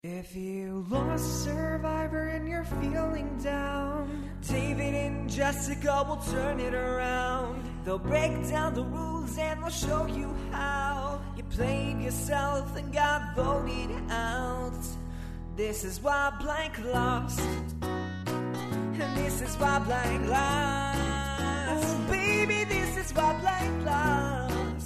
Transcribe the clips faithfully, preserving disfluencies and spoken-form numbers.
If you lost Survivor and you're feeling down, David and Jessica will turn it around. They'll break down the rules and they'll show you how you played yourself and got voted out. This is why Blank lost, and this is why Blank lost. Oh, baby, this is why Blank lost.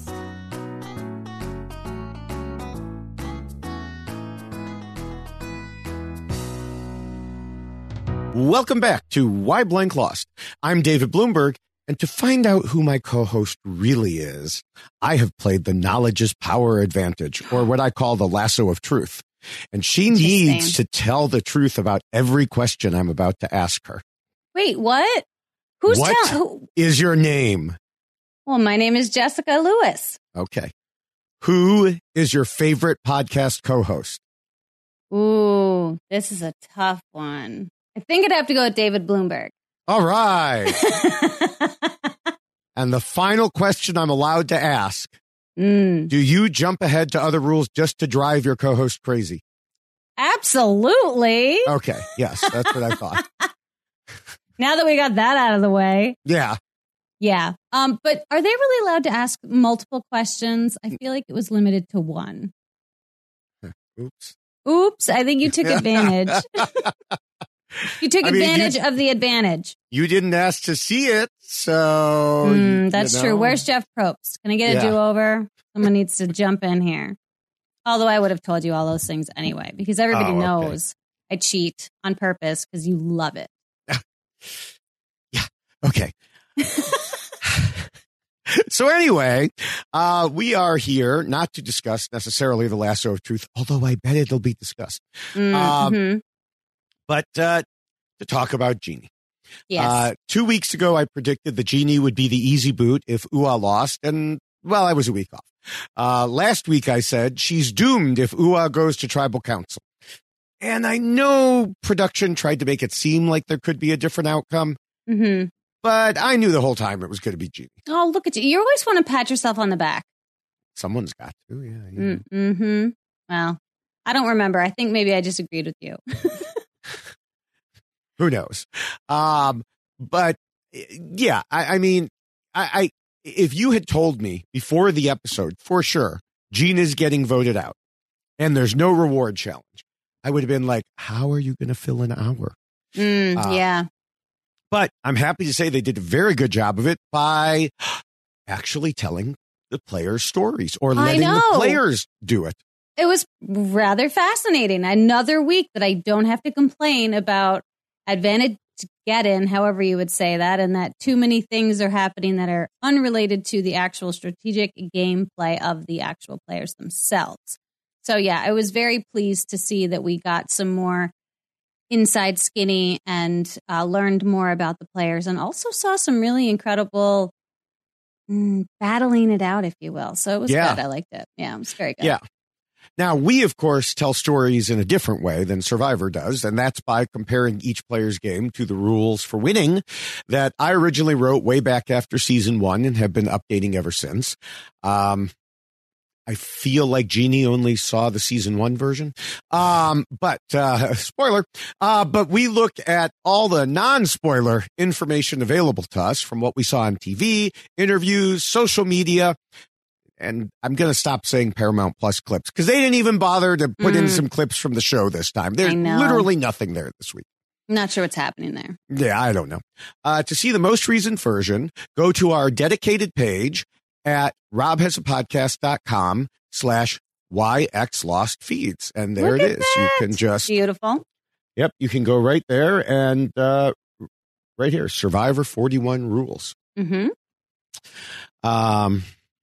Welcome back to Why Blank Lost. I'm David Bloomberg, and to find out who my co-host really is, I have played the Knowledge is Power Advantage, or what I call the Lasso of Truth. And she needs to tell the truth about every question I'm about to ask her. Wait, what? Who's What tell- who- is your name? Well, my name is Jessica Lewis. Okay. Who is your favorite podcast co-host? Ooh, this is a tough one. I think I'd have to go with David Bloomberg. All right. And the final question I'm allowed to ask. Mm. Do you jump ahead to other rules just to drive your co-host crazy? Absolutely. Okay. Yes, that's what I thought. Now that we got that out of the way. Yeah. Yeah. Um, but are they really allowed to ask multiple questions? I feel like it was limited to one. Oops. Oops. I think you took advantage. You took I mean, advantage you, of the advantage. You didn't ask to see it, so... Mm, that's you know. true. Where's Jeff Probst? Can I get a Yeah. do-over? Someone needs to jump in here. Although I would have told you all those things anyway, because everybody Oh, okay. knows I cheat on purpose because you love it. Yeah. Okay. So anyway, uh, we are here not to discuss necessarily the Lasso of Truth, although I bet it'll be discussed. Mm-hmm. Um, but uh, to talk about Genie. Yes. Uh, two weeks ago, I predicted the Genie would be the easy boot if U A lost, and, well, I was a week off. Uh, last week, I said she's doomed if U A goes to Tribal Council. And I know production tried to make it seem like there could be a different outcome, mm-hmm. but I knew the whole time it was going to be Genie. Oh, look at you. You always want to pat yourself on the back. Someone's got to, yeah. yeah. Mm, mm-hmm. Well, I don't remember. I think maybe I disagreed with you. Who knows? Um, but yeah, I, I mean, I, I if you had told me before the episode, for sure, Gina's getting voted out and there's no reward challenge, I would have been like, how are you going to fill an hour? Mm, uh, yeah. But I'm happy to say they did a very good job of it by actually telling the players' stories or letting the players do it. It was rather fascinating. Another week that I don't have to complain about advantage get in, however you would say that, and that too many things are happening that are unrelated to the actual strategic gameplay of the actual players themselves. So yeah, I was very pleased to see that we got some more inside skinny and uh, learned more about the players, and also saw some really incredible mm, battling it out, if you will. So it was Yeah. good. I liked it. Yeah, it was very good. Yeah. Now, we, of course, tell stories in a different way than Survivor does, and that's by comparing each player's game to the rules for winning that I originally wrote way back after season one and have been updating ever since. Um, I feel like Genie only saw the season one version. Um, but, uh, spoiler, uh, but we look at all the non-spoiler information available to us from what we saw on T V, interviews, social media. And I'm going to stop saying Paramount Plus clips because they didn't even bother to put mm. in some clips from the show this time. There's literally nothing there this week. Not sure what's happening there. Yeah, I don't know. Uh, to see the most recent version, go to our dedicated page at robhasapodcast.com slash YX Lost Feeds. And there Look it at is. That. You can just... Beautiful. Yep, you can go right there and uh, right here, Survivor forty-one rules. Mm-hmm. Um...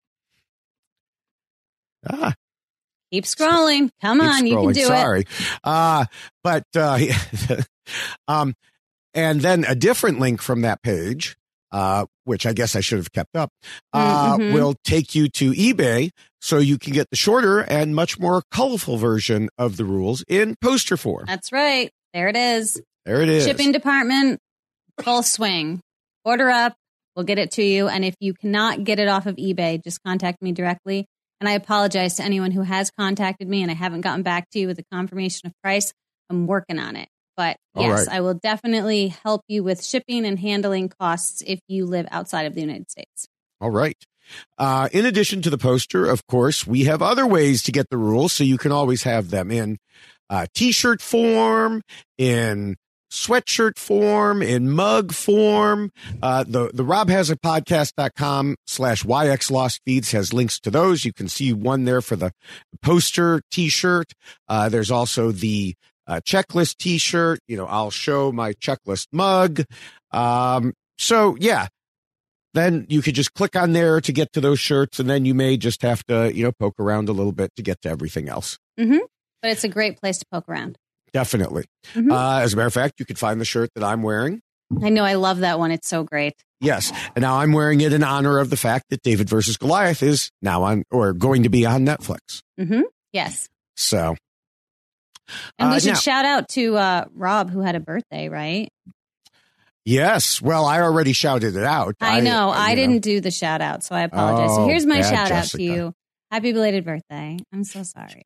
Ah. Keep scrolling. Come Keep on, scrolling. you can do Sorry. it. Sorry. Uh, but, uh, um, and then a different link from that page, uh, which I guess I should have kept up, uh, mm-hmm. will take you to eBay so you can get the shorter and much more colorful version of the rules in poster form. That's right. There it is. There it is. Shipping department, full swing. Order up. We'll get it to you. And if you cannot get it off of eBay, just contact me directly And I apologize to anyone who has contacted me and I haven't gotten back to you with a confirmation of price. I'm working on it. But yes, right. I will definitely help you with shipping and handling costs if you live outside of the United States. All right. Uh, in addition to the poster, of course, we have other ways to get the rules, so you can always have them in uh, T-shirt form, in sweatshirt form, in mug form. Uh, the, the Rob Has a Podcast.com slash YX Lost Feeds has links to those. You can see one there for the poster T-shirt. Uh, there's also the uh, checklist T-shirt. You know, I'll show my checklist mug. Um, so, yeah. Then you could just click on there to get to those shirts, and then you may just have to, you know, poke around a little bit to get to everything else. Mm-hmm. But it's a great place to poke around. Definitely. Mm-hmm. Uh, as a matter of fact, you could find the shirt that I'm wearing. I know. I love that one. It's so great. Yes. And now I'm wearing it in honor of the fact that David versus Goliath is now on, or going to be on Netflix. Mm-hmm. Yes. So. And we uh, should now, shout out to uh, Rob, who had a birthday, right? Yes. Well, I already shouted it out. I know. I, I didn't know. do the shout out, so I apologize. Oh, so here's my bad shout Jessica. out to you. Happy belated birthday. I'm so sorry.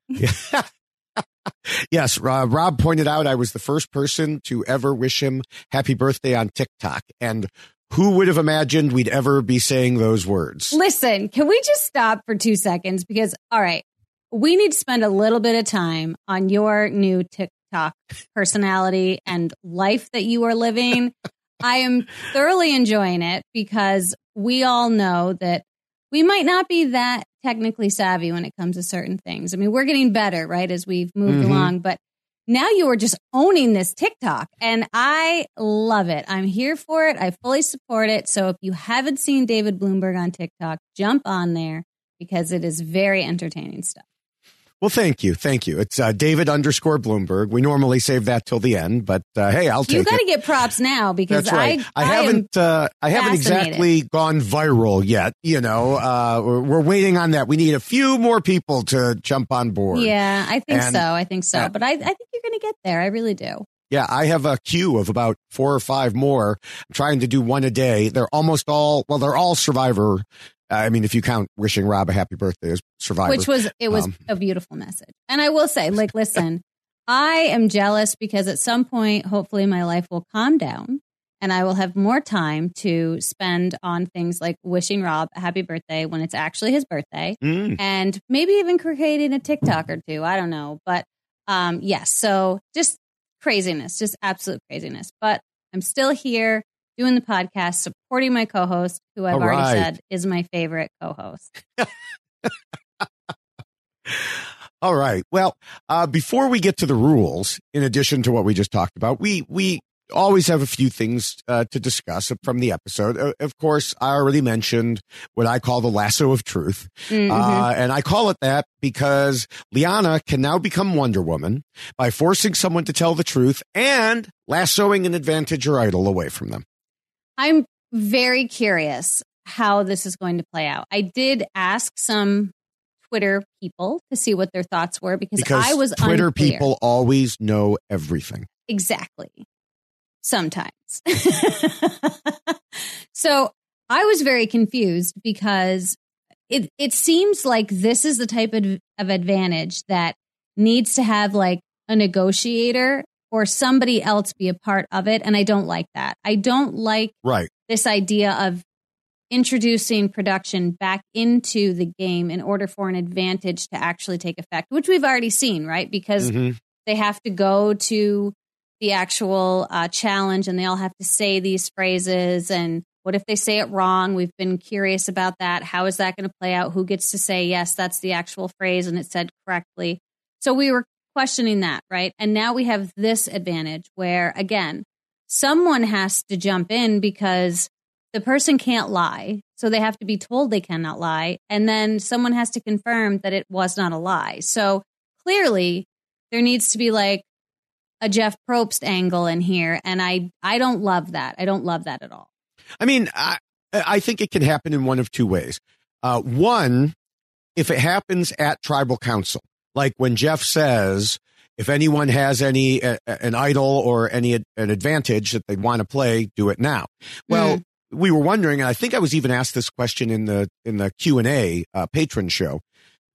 Yes. Uh, Rob pointed out I was the first person to ever wish him happy birthday on TikTok. And who would have imagined we'd ever be saying those words? Listen, can we just stop for two seconds? Because, all right, we need to spend a little bit of time on your new TikTok personality and life that you are living. I am thoroughly enjoying it because we all know that we might not be that technically savvy when it comes to certain things. I mean, we're getting better, right, as we've moved mm-hmm. along. But now you are just owning this TikTok, and I love it. I'm here for it. I fully support it. So if you haven't seen David Bloomberg on TikTok, jump on there because it is very entertaining stuff. Well, thank you. Thank you. It's uh, David underscore Bloomberg. We normally save that till the end, but uh, hey, I'll take it. You got to get props now because That's right. I, I, I haven't uh, I haven't exactly gone viral yet. You know, uh, we're, we're waiting on that. We need a few more people to jump on board. Yeah, I think and, so. I think so. Uh, but I, I think you're going to get there. I really do. Yeah, I have a queue of about four or five more. I'm trying to do one a day. They're almost all, well, they're all Survivor. I mean, if you count wishing Rob a happy birthday as Survivor. Which was, it was um, a beautiful message. And I will say, like, listen, I am jealous because at some point, hopefully my life will calm down and I will have more time to spend on things like wishing Rob a happy birthday when it's actually his birthday mm. and maybe even creating a TikTok or two. I don't know. But um, yes, so just craziness, just absolute craziness. But I'm still here doing the podcast, supporting my co-host, who I've All already right. said is my favorite co-host. All right. Well, uh, before we get to the rules, in addition to what we just talked about, we we always have a few things uh, to discuss from the episode. Uh, of course, I already mentioned what I call the lasso of truth. Mm-hmm. Uh, and I call it that because Lyanna can now become Wonder Woman by forcing someone to tell the truth and lassoing an advantage or idol away from them. I'm very curious how this is going to play out. I did ask some Twitter people to see what their thoughts were because, because I was Twitter unclear. People always know everything. Exactly. Sometimes. So I was very confused because it, it seems like this is the type of, of advantage that needs to have like a negotiator or somebody else be a part of it. And I don't like that. I don't like right. this idea of introducing production back into the game in order for an advantage to actually take effect, which we've already seen, right? Because mm-hmm. they have to go to the actual uh, challenge and they all have to say these phrases. And what if they say it wrong? We've been curious about that. How is that going to play out? Who gets to say, yes, that's the actual phrase and it's said correctly? So we were questioning that, right? And now we have this advantage where, again, someone has to jump in because the person can't lie. So they have to be told they cannot lie. And then someone has to confirm that it was not a lie. So clearly there needs to be like a Jeff Probst angle in here. And I, I don't love that. I don't love that at all. I mean, I, I think it can happen in one of two ways. Uh, one, if it happens at tribal council, like when Jeff says, if anyone has any, uh, an idol or any, an advantage that they want to play, do it now. Well, mm-hmm. we were wondering, and I think I was even asked this question in the, in the Q and A, uh, patron show.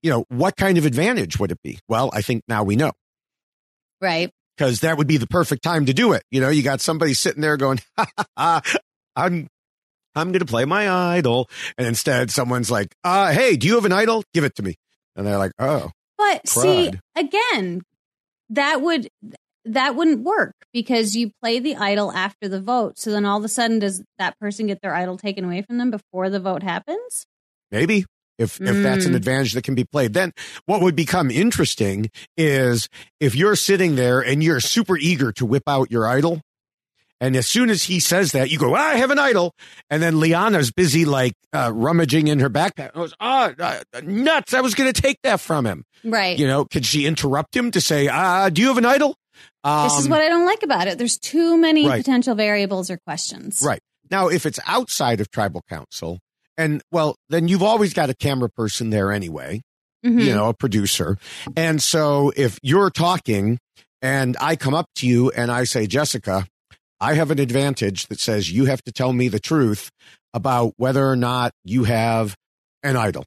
you know, what kind of advantage would it be? Well, I think now we know. Right. Because that would be the perfect time to do it. You know, you got somebody sitting there going, ha, ha, ha, I'm I'm going to play my idol. And instead someone's like, uh, hey, do you have an idol? Give it to me. And they're like, oh. But crud. see, again, that would that wouldn't work because you play the idol after the vote. So then all of a sudden, does that person get their idol taken away from them before the vote happens? Maybe. If if mm. that's an advantage that can be played, then what would become interesting is if you're sitting there and you're super eager to whip out your idol. And as soon as he says that, you go, ah, I have an idol. And then Liana's busy like uh, rummaging in her backpack. I was, ah, uh, nuts. I was going to take that from him. Right. You know, could she interrupt him to say, ah, do you have an idol? Um, this is what I don't like about it. There's too many right. potential variables or questions. Right. Now, if it's outside of tribal council, and well, then you've always got a camera person there anyway, mm-hmm. you know, a producer. And so if you're talking and I come up to you and I say, Jessica, I have an advantage that says you have to tell me the truth about whether or not you have an idol.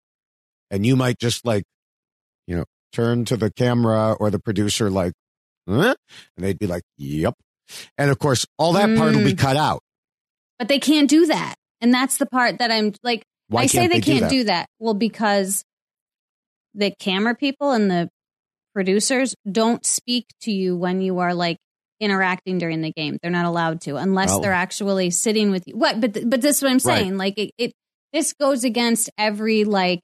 And you might just like, you know, turn to the camera or the producer like, huh? And they'd be like, yep. And of course, all that mm. part will be cut out. But they can't do that. And that's the part that I'm like, Why I say they, they can't do that? do that. Well, because the camera people and the producers don't speak to you when you are like interacting during the game. They're not allowed to unless oh. they're actually sitting with you. What? But but this is what I'm saying. Right. Like it, it, this goes against every like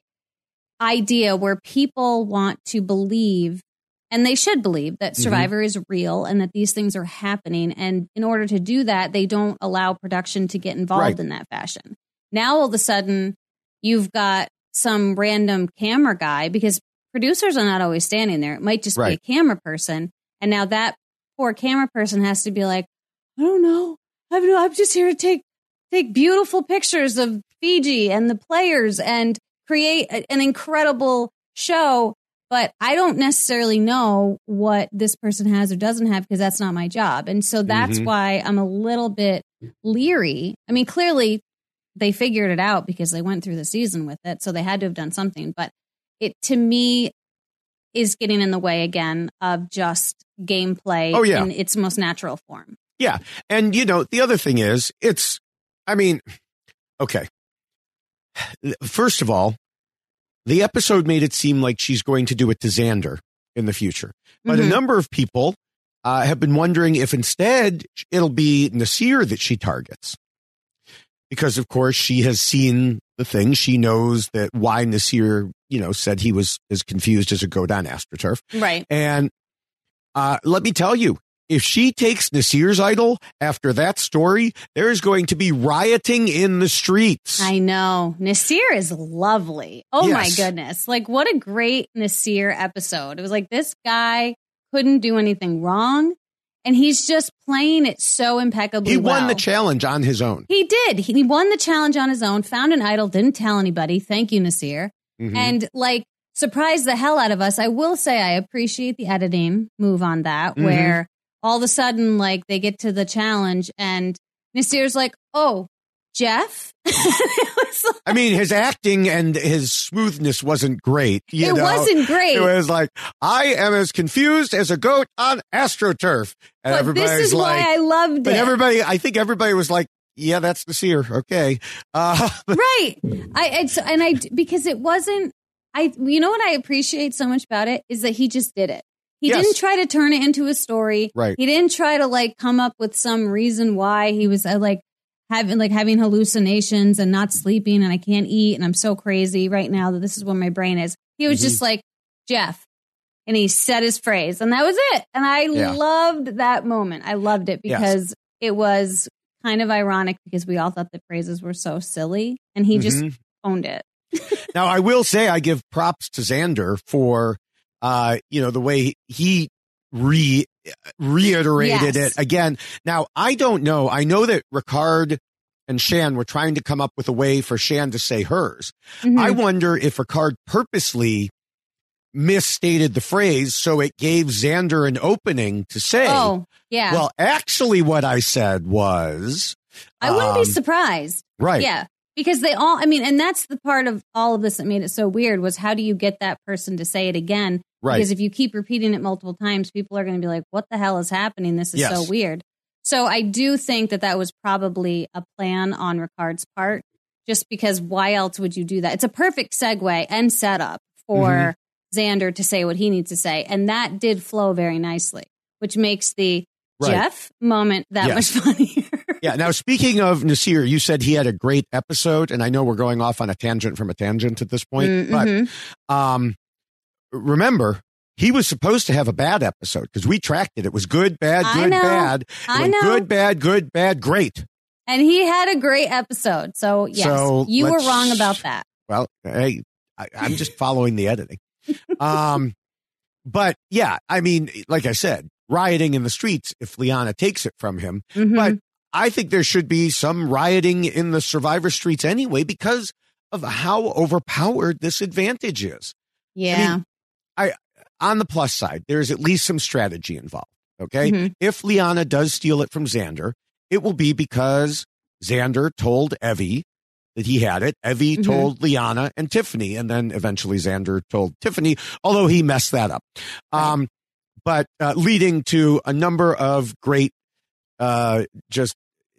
idea where people want to believe, and they should believe that Survivor mm-hmm. is real and that these things are happening. And in order to do that, they don't allow production to get involved right. in that fashion. Now all of a sudden, you've got some random camera guy because producers are not always standing there. It might just right. be a camera person, and now that poor camera person has to be like, I don't know. I don't know. I'm just here to take take beautiful pictures of Fiji and the players and create a, an incredible show. But I don't necessarily know what this person has or doesn't have because that's not my job. And so that's mm-hmm. why I'm a little bit leery. I mean, clearly they figured it out because they went through the season with it. So they had to have done something. But it, to me, is getting in the way again of just gameplay oh, yeah. in its most natural form. Yeah. And, you know, the other thing is, it's, I mean, okay. First of all, the episode made it seem like she's going to do it to Xander in the future. But mm-hmm. a number of people uh, have been wondering if instead it'll be Nasir that she targets. Because, of course, she has seen the thing. She knows that why Nasir, you know, said he was as confused as a goat on AstroTurf. Right. And uh, let me tell you, if she takes Nasir's idol after that story, there is going to be rioting in the streets. I know. Nasir is lovely. Oh, yes. My goodness. Like, what a great Nasir episode. It was like this guy couldn't do anything wrong. And he's just playing it so impeccably He well. won the challenge on his own. He did. He won the challenge on his own, found an idol, didn't tell anybody. Thank you, Nasir. Mm-hmm. And, like, surprised the hell out of us. I will say I appreciate the editing move on that, mm-hmm. where all of a sudden, like, they get to the challenge and Nasir's like, oh, Jeff? Like, I mean, his acting and his smoothness wasn't great. You it know? wasn't great. It was like, I am as confused as a goat on AstroTurf. And but everybody's this is like, why I loved it. But everybody, I think everybody was like, yeah, that's Nasir. Okay. Uh, right. I it's, And I, because it wasn't, I, you know what I appreciate so much about it is that he just did it. He yes. didn't try to turn it into a story. Right. He didn't try to like come up with some reason why he was uh, like having like having hallucinations and not sleeping and I can't eat and I'm so crazy right now that this is where my brain is. He was mm-hmm. just like, Jeff. And he said his phrase and that was it. And I yeah. loved that moment. I loved it because yes. it was kind of ironic because we all thought the phrases were so silly and he mm-hmm. just owned it. Now, I will say I give props to Xander for Uh, you know, the way he re reiterated yes. it again. Now, I don't know. I know that Ricard and Shan were trying to come up with a way for Shan to say hers. Mm-hmm. I wonder if Ricard purposely misstated the phrase so it gave Xander an opening to say, oh, yeah. Well, actually what I said was... I wouldn't um, be surprised. Right. Yeah. Because they all, I mean, and that's the part of all of this that made it so weird was how do you get that person to say it again? Right. Because if you keep repeating it multiple times, people are going to be like, what the hell is happening? This is Yes. so weird. So I do think that that was probably a plan on Ricard's part, just because why else would you do that? It's a perfect segue and setup for mm-hmm. Xander to say what he needs to say. And that did flow very nicely, which makes the right. Jeff moment that yes. much funnier. Yeah. Now, speaking of Nasir, you said he had a great episode, and I know we're going off on a tangent from a tangent at this point, mm-hmm. but um, remember, he was supposed to have a bad episode because we tracked it. It was good, bad, good, bad. It I know. Good, bad, good, bad, great. And he had a great episode. So, yes, so you were wrong about that. Well, hey, I, I'm just following the editing. um, but, yeah, I mean, like I said, rioting in the streets if Liana takes it from him. Mm-hmm. But I think there should be some rioting in the Survivor streets anyway because of how overpowered this advantage is. Yeah. I mean, I on the plus side, there's at least some strategy involved. Okay. Mm-hmm. If Liana does steal it from Xander, it will be because Xander told Evie that he had it. Evie mm-hmm. told Liana and Tiffany, and then eventually Xander told Tiffany, although he messed that up. Right. Um, but uh, leading to a number of great, uh, just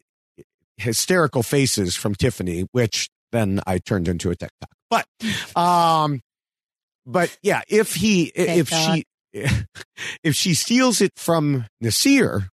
hysterical faces from Tiffany, which then I turned into a TikTok. But, um, but yeah, if he, if she, if she steals it from Nasir,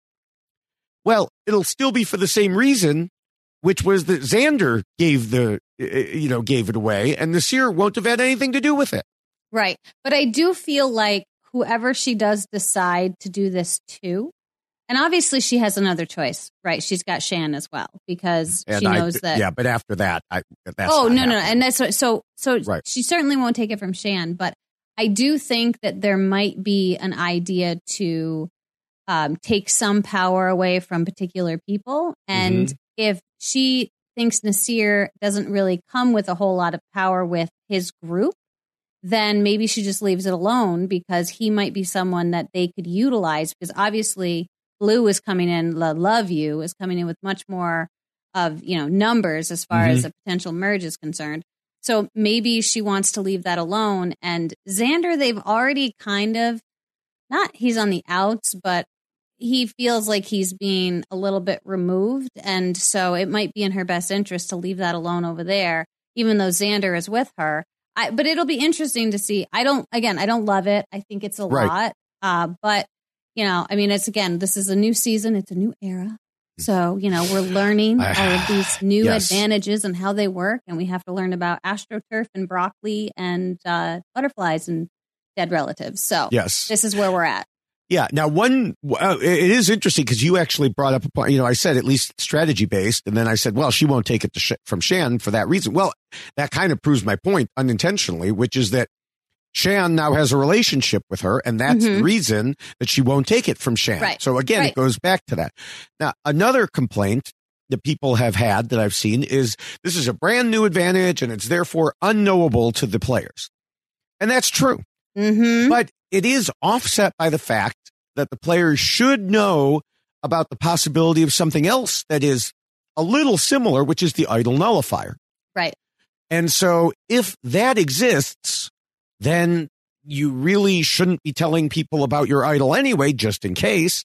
well, it'll still be for the same reason, which was that Xander gave the, you know, gave it away, and Nasir won't have had anything to do with it. Right. But I do feel like whoever she does decide to do this to, and obviously she has another choice, right? She's got Shan as well because and she knows I, that. Yeah, but after that, I, that's oh, no, happening. no. And that's what, so, so right. she certainly won't take it from Shan, but I do think that there might be an idea to um, take some power away from particular people. And mm-hmm. if she thinks Nasir doesn't really come with a whole lot of power with his group, then maybe she just leaves it alone because he might be someone that they could utilize because obviously Blue is coming in, La Love You is coming in with much more of, you know, numbers as far mm-hmm. as a potential merge is concerned. So maybe she wants to leave that alone. And Xander, they've already kind of, not he's on the outs, but he feels like he's being a little bit removed. And so it might be in her best interest to leave that alone over there, even though Xander is with her. I, but it'll be interesting to see. I don't, again, I don't love it. I think it's a right. lot. Uh, but, you know, I mean, it's, again, this is a new season. It's a new era. So, you know, we're learning all of these new yes. advantages and how they work. And we have to learn about AstroTurf and broccoli and uh, butterflies and dead relatives. So yes. this is where we're at. Yeah. Now, one, uh, it is interesting because you actually brought up a point, you know, I said at least strategy based. And then I said, well, she won't take it to Sh- from Shan for that reason. Well, that kind of proves my point unintentionally, which is that Shan now has a relationship with her, and that's mm-hmm. the reason that she won't take it from Shan. Right. So again, right. it goes back to that. Now, another complaint that people have had that I've seen is this is a brand new advantage and it's therefore unknowable to the players. And that's true. Mm-hmm. But it is offset by the fact that the players should know about the possibility of something else that is a little similar, which is the idol nullifier. Right. And so if that exists, then you really shouldn't be telling people about your idol anyway, just in case.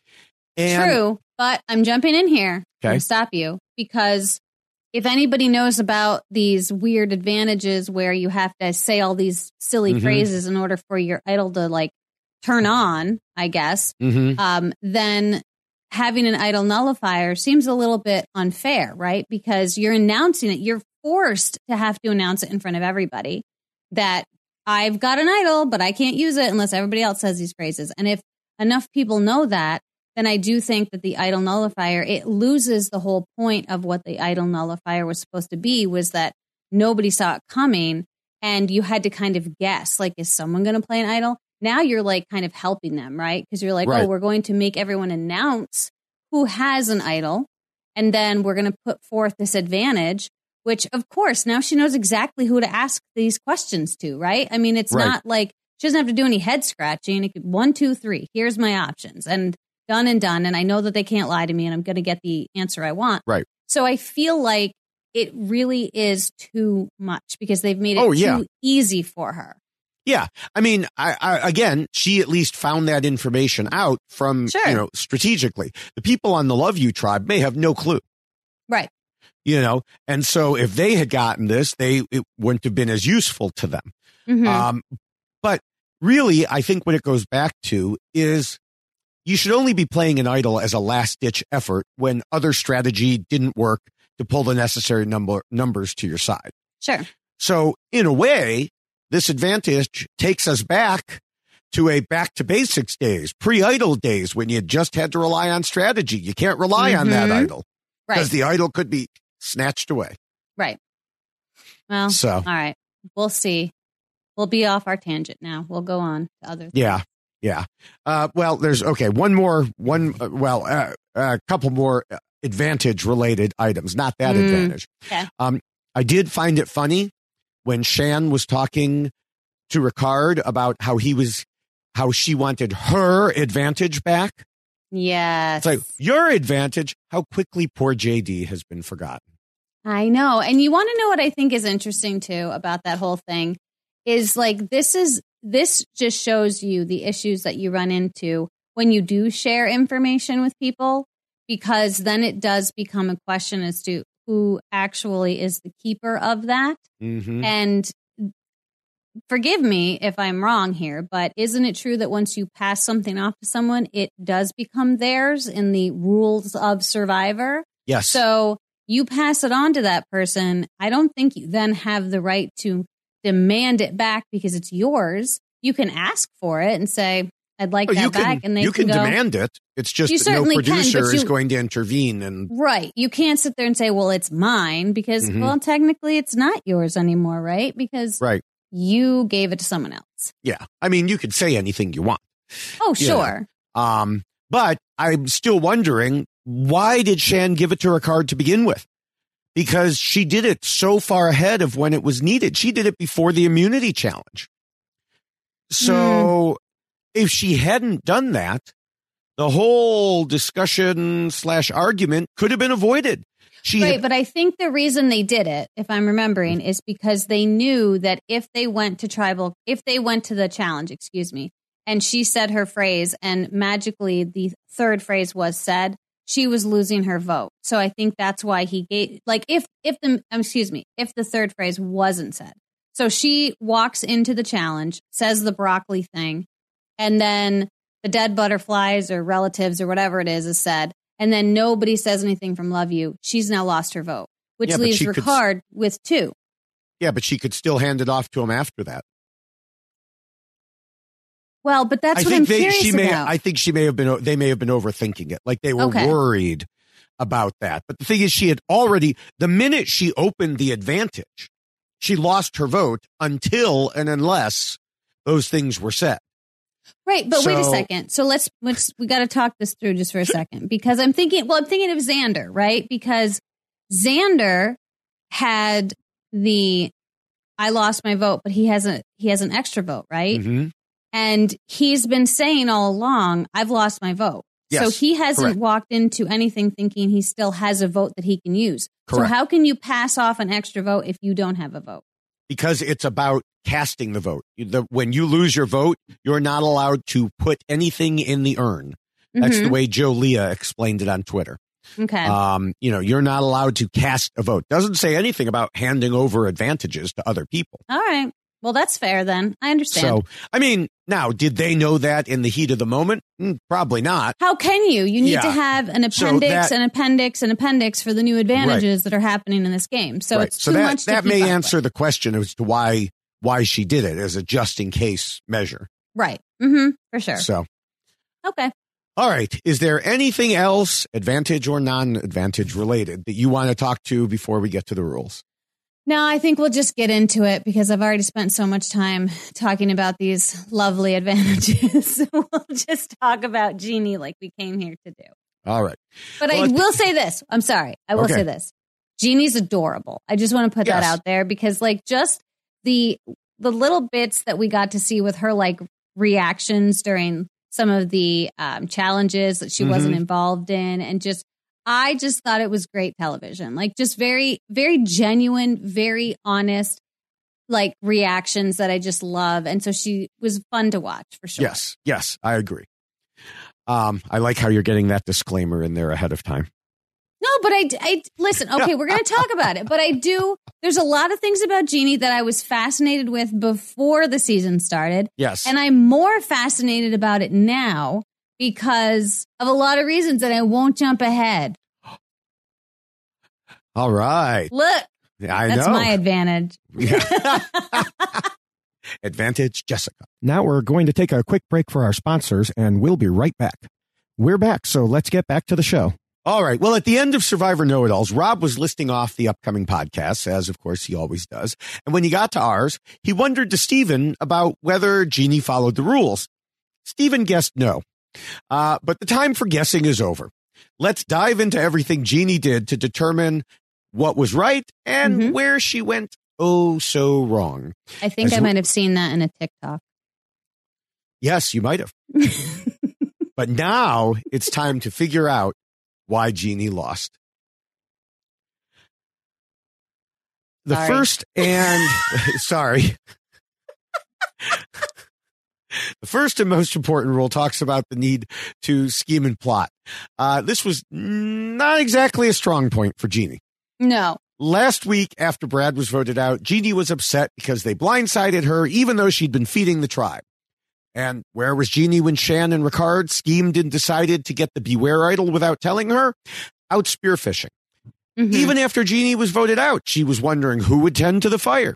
And, True, but I'm jumping in here okay. to stop you because if anybody knows about these weird advantages where you have to say all these silly mm-hmm. phrases in order for your idol to like turn on, I guess, mm-hmm. um, then having an idol nullifier seems a little bit unfair, right? Because you're announcing it. You're forced to have to announce it in front of everybody that I've got an idol, but I can't use it unless everybody else says these phrases. And if enough people know that, then I do think that the idol nullifier, it loses the whole point of what the idol nullifier was supposed to be, was that nobody saw it coming and you had to kind of guess, like, is someone going to play an idol? Now you're like kind of helping them, right? Because you're like, right. oh, we're going to make everyone announce who has an idol. And then we're going to put forth this advantage, which, of course, now she knows exactly who to ask these questions to, right? I mean, it's right. not like she doesn't have to do any head scratching. It could, one, two, three, here's my options. And done and done. And I know that they can't lie to me and I'm going to get the answer I want. Right. So I feel like it really is too much because they've made it Oh, too yeah. easy for her. Yeah. I mean, I, I, again, she at least found that information out from, Sure. you know, strategically. The people on the Love You tribe may have no clue, Right. you know, and so if they had gotten this, they it wouldn't have been as useful to them. Mhm. Um, but really, I think what it goes back to is you should only be playing an idol as a last ditch effort when other strategy didn't work to pull the necessary number numbers to your side. Sure. So in a way, this advantage takes us back to a back to basics days, pre-idol days when you just had to rely on strategy. You can't rely on that Mhm. idol because Right. the idol could be snatched away. Right. Well, So, all right. We'll see. We'll be off our tangent now. We'll go on to other things. yeah, yeah. Uh, well, there's, okay, one more, one, uh, well, a uh, uh, couple more advantage related items, not that Mm, advantage. okay. Um, I did find it funny when Shan was talking to Ricard about how he was, how she wanted her advantage back. Yes. It's like, your advantage, how quickly poor J D has been forgotten. I know. And you want to know what I think is interesting too about that whole thing is like, this is, this just shows you the issues that you run into when you do share information with people, because then it does become a question as to who actually is the keeper of that. Mm-hmm. And forgive me if I'm wrong here, but isn't it true that once you pass something off to someone, it does become theirs in the rules of Survivor? Yes. So you pass it on to that person. I don't think you then have the right to demand it back because it's yours. You can ask for it and say, I'd like Oh, that you back. can, And they you can, can go, demand it. It's just You that no certainly can, producer but is you- going to intervene. And right. You can't sit there and say, well, it's mine because, Mhm. well, technically it's not yours anymore, right? Because right. you gave it to someone else. Yeah. I mean, you could say anything you want. Oh, Yeah. sure. Um, but I'm still wondering, why did Shan give it to Ricard to begin with? Because she did it so far ahead of when it was needed. She did it before the immunity challenge. So if she hadn't done that, the whole discussion slash argument could have been avoided. She Right, had, but I think the reason they did it, if I'm remembering, is because they knew that if they went to tribal, if they went to the challenge, excuse me, and she said her phrase and magically the third phrase was said, she was losing her vote. So I think that's why he gave, like if, if the, um, excuse me, if the third phrase wasn't said. So she walks into the challenge, says the broccoli thing, and then the dead butterflies or relatives or whatever it is is said. And then nobody says anything from Love You. She's now lost her vote, which Yeah, but leaves she could- Ricard with two. yeah, but she could still hand it off to him after that. Well, but that's I what think I'm they, curious she may, about. I think she may have been, they may have been overthinking it. Like they were Okay. worried about that. But the thing is, she had already, the minute she opened the advantage, she lost her vote until and unless those things were said. Right, but wait a So- second. So let's let's we got to talk this through just for a second because I'm thinking. Well, I'm thinking of Xander, right? Because Xander had the I lost my vote, but he has a he has an extra vote, right? Mm-hmm. And he's been saying all along, I've lost my vote. So Yes, he hasn't correct. walked into anything thinking he still has a vote that he can use. Correct. So how can you pass off an extra vote if you don't have a vote? Because it's about casting the vote. The, when you lose your vote, you're not allowed to put anything in the urn. That's Mhm. the way Joe Leah explained it on Twitter. Okay. Um, you know, you're not allowed to cast a vote. Doesn't say anything about handing over advantages to other people. all right. Well, that's fair then. I understand. So, I mean, now, did they know that in the heat of the moment? Mm, probably not. How can you? You need Yeah. to have an So appendix, that- an appendix, an appendix for the new advantages that are happening in this game. So Right. it's So too that, much to that keep may up answer with. the question as to why why she did it as a just in case measure. Right. Mm-hmm. For sure. So, Okay. all right. Is there anything else, advantage or non-advantage related, that you want to talk to before we get to the rules? No, I think we'll just get into it because I've already spent so much time talking about these lovely advantages. So we'll just talk about Jeannie like we came here to do. All right. But Well, I I- will say this. I'm sorry. I will Okay. say this. Jeannie's adorable. I just want to put that Yes. out there because like just the the little bits that we got to see with her like reactions during some of the um, challenges that she wasn't Mhm. involved in and just I just thought it was great television. Like just very, very genuine, very honest, like reactions that I just love. And so she was fun to watch for sure. Yes. Yes, I agree. Um, I like how you're getting that disclaimer in there ahead of time. No, but I, I listen, okay, we're going to talk about it. But I do, there's a lot of things about Jeannie that I was fascinated with before the season started. Yes. And I'm more fascinated about it now because of a lot of reasons that I won't jump ahead. All right. Look, I that's know. my advantage. Yeah. Advantage, Jessica. Now we're going to take a quick break for our sponsors, and we'll be right back. We're back, so let's get back to the show. All right. Well, at the end of Survivor Know-It-Alls, Rob was listing off the upcoming podcasts, as of course he always does. And when he got to ours, he wondered to Steven about whether Jeannie followed the rules. Steven guessed no. Uh, but the time for guessing is over. Let's dive into everything Jeannie did to determine what was right and Mhm. where she went oh so wrong. I think As I we- might have seen that in a TikTok. Yes, you might have. But now it's time to figure out why Jeannie lost. The Sorry. first and sorry. The first and most important rule talks about the need to scheme and plot. Uh, this was not exactly a strong point for Jeannie. No. Last week, after Brad was voted out, Jeannie was upset because they blindsided her, even though she'd been feeding the tribe. And where was Jeannie when Shan and Ricard schemed and decided to get the Beware idol without telling her? Out spearfishing. Mhm. Even after Jeannie was voted out, she was wondering who would tend to the fire.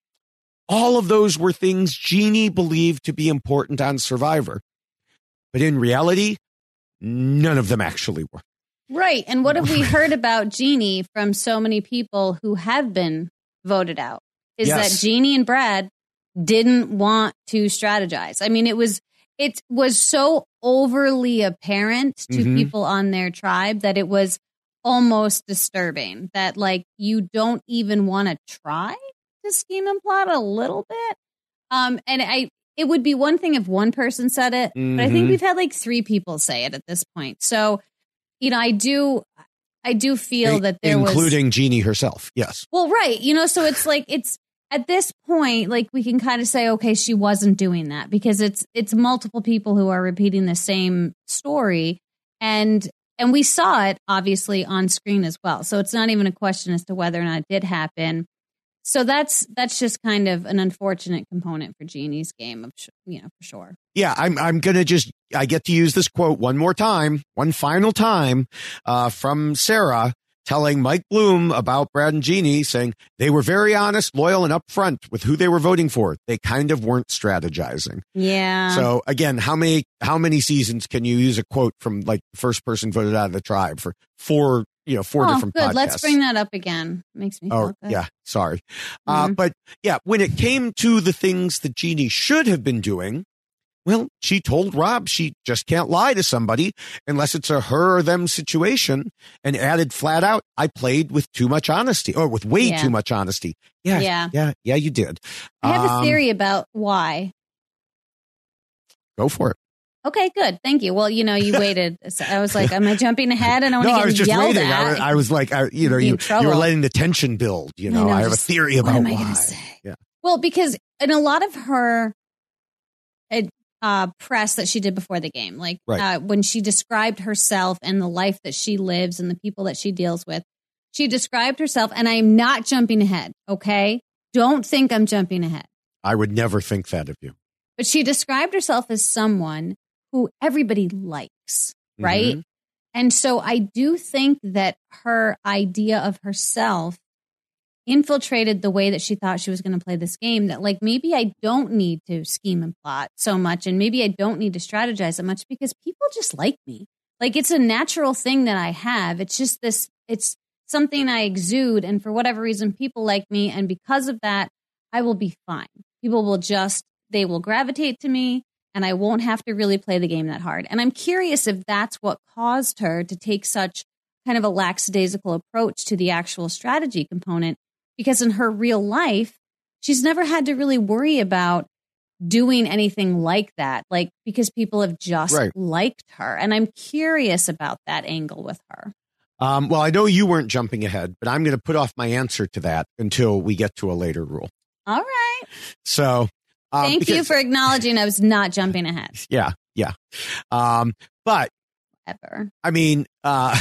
All of those were things Jeannie believed to be important on Survivor. But in reality, none of them actually were. Right. And what have we heard about Jeannie from so many people who have been voted out? Is Yes. that Jeannie and Brad didn't want to strategize. I mean, it was it was so overly apparent to Mhm. people on their tribe that it was almost disturbing that like you don't even want to try to scheme and plot a little bit. Um, and I it would be one thing if one person said it, but I think Mhm. we've had like three people say it at this point. So, you know, I do I do feel that there was Including Jeannie herself. Yes. well, right. You know, so it's like it's at this point, like we can kind of say, okay, she wasn't doing that because it's it's multiple people who are repeating the same story, and and we saw it obviously on screen as well. So it's not even a question as to whether or not it did happen. So that's that's just kind of an unfortunate component for Jeannie's game, of sh- you know, for sure. Yeah, I'm I'm gonna just I get to use this quote one more time, one final time, uh, from Sarah telling Mike Bloom about Brad and Jeannie, saying they were very honest, loyal, and upfront with who they were voting for. They kind of weren't strategizing. Yeah. So again, how many how many seasons can you use a quote from like the first person voted out of the tribe for four you know four oh, different good. podcasts? Let's bring that up again. Makes me Oh feel good. yeah, sorry, uh, Mhm. but yeah, when it came to the things that Jeannie should have been doing. Well, she told Rob she just can't lie to somebody unless it's a her or them situation, and added flat out, I played with too much honesty or with way Yeah. too much honesty. Yeah, Yeah. yeah, yeah, you did. I have a Um, theory about why. Go for it. Okay, good. Thank you. Well, you know, you waited. So I was like, am I jumping ahead? I don't No, want I to was get just yelled waiting. I at. was, I was like, I, you know, Be in you, you trouble. were letting the tension build. You I know, I, know, have just, a theory what about am I why. gonna say? Yeah. Well, because in a lot of her uh, uh, press that she did before the game, like Right. uh, when she described herself and the life that she lives and the people that she deals with, she described herself, and I am not jumping ahead, okay? Don't think I'm jumping ahead. I would never think that of you. But she described herself as someone who everybody likes, right? Mhm. And so I do think that her idea of herself infiltrated the way that she thought she was going to play this game, that like maybe I don't need to scheme and plot so much, and maybe I don't need to strategize so much because people just like me. Like it's a natural thing that I have. It's just this, it's something I exude, and for whatever reason, people like me, and because of that, I will be fine. People will just, they will gravitate to me, and I won't have to really play the game that hard. And I'm curious if that's what caused her to take such kind of a lackadaisical approach to the actual strategy component, because in her real life, she's never had to really worry about doing anything like that, like because people have just Right. liked her. And I'm curious about that angle with her. Um, well, I know you weren't jumping ahead, but I'm going to put off my answer to that until we get to a later rule. All right. So, um, thank because, you for acknowledging I was not jumping ahead. Yeah, yeah. Um, but ever. I mean, uh,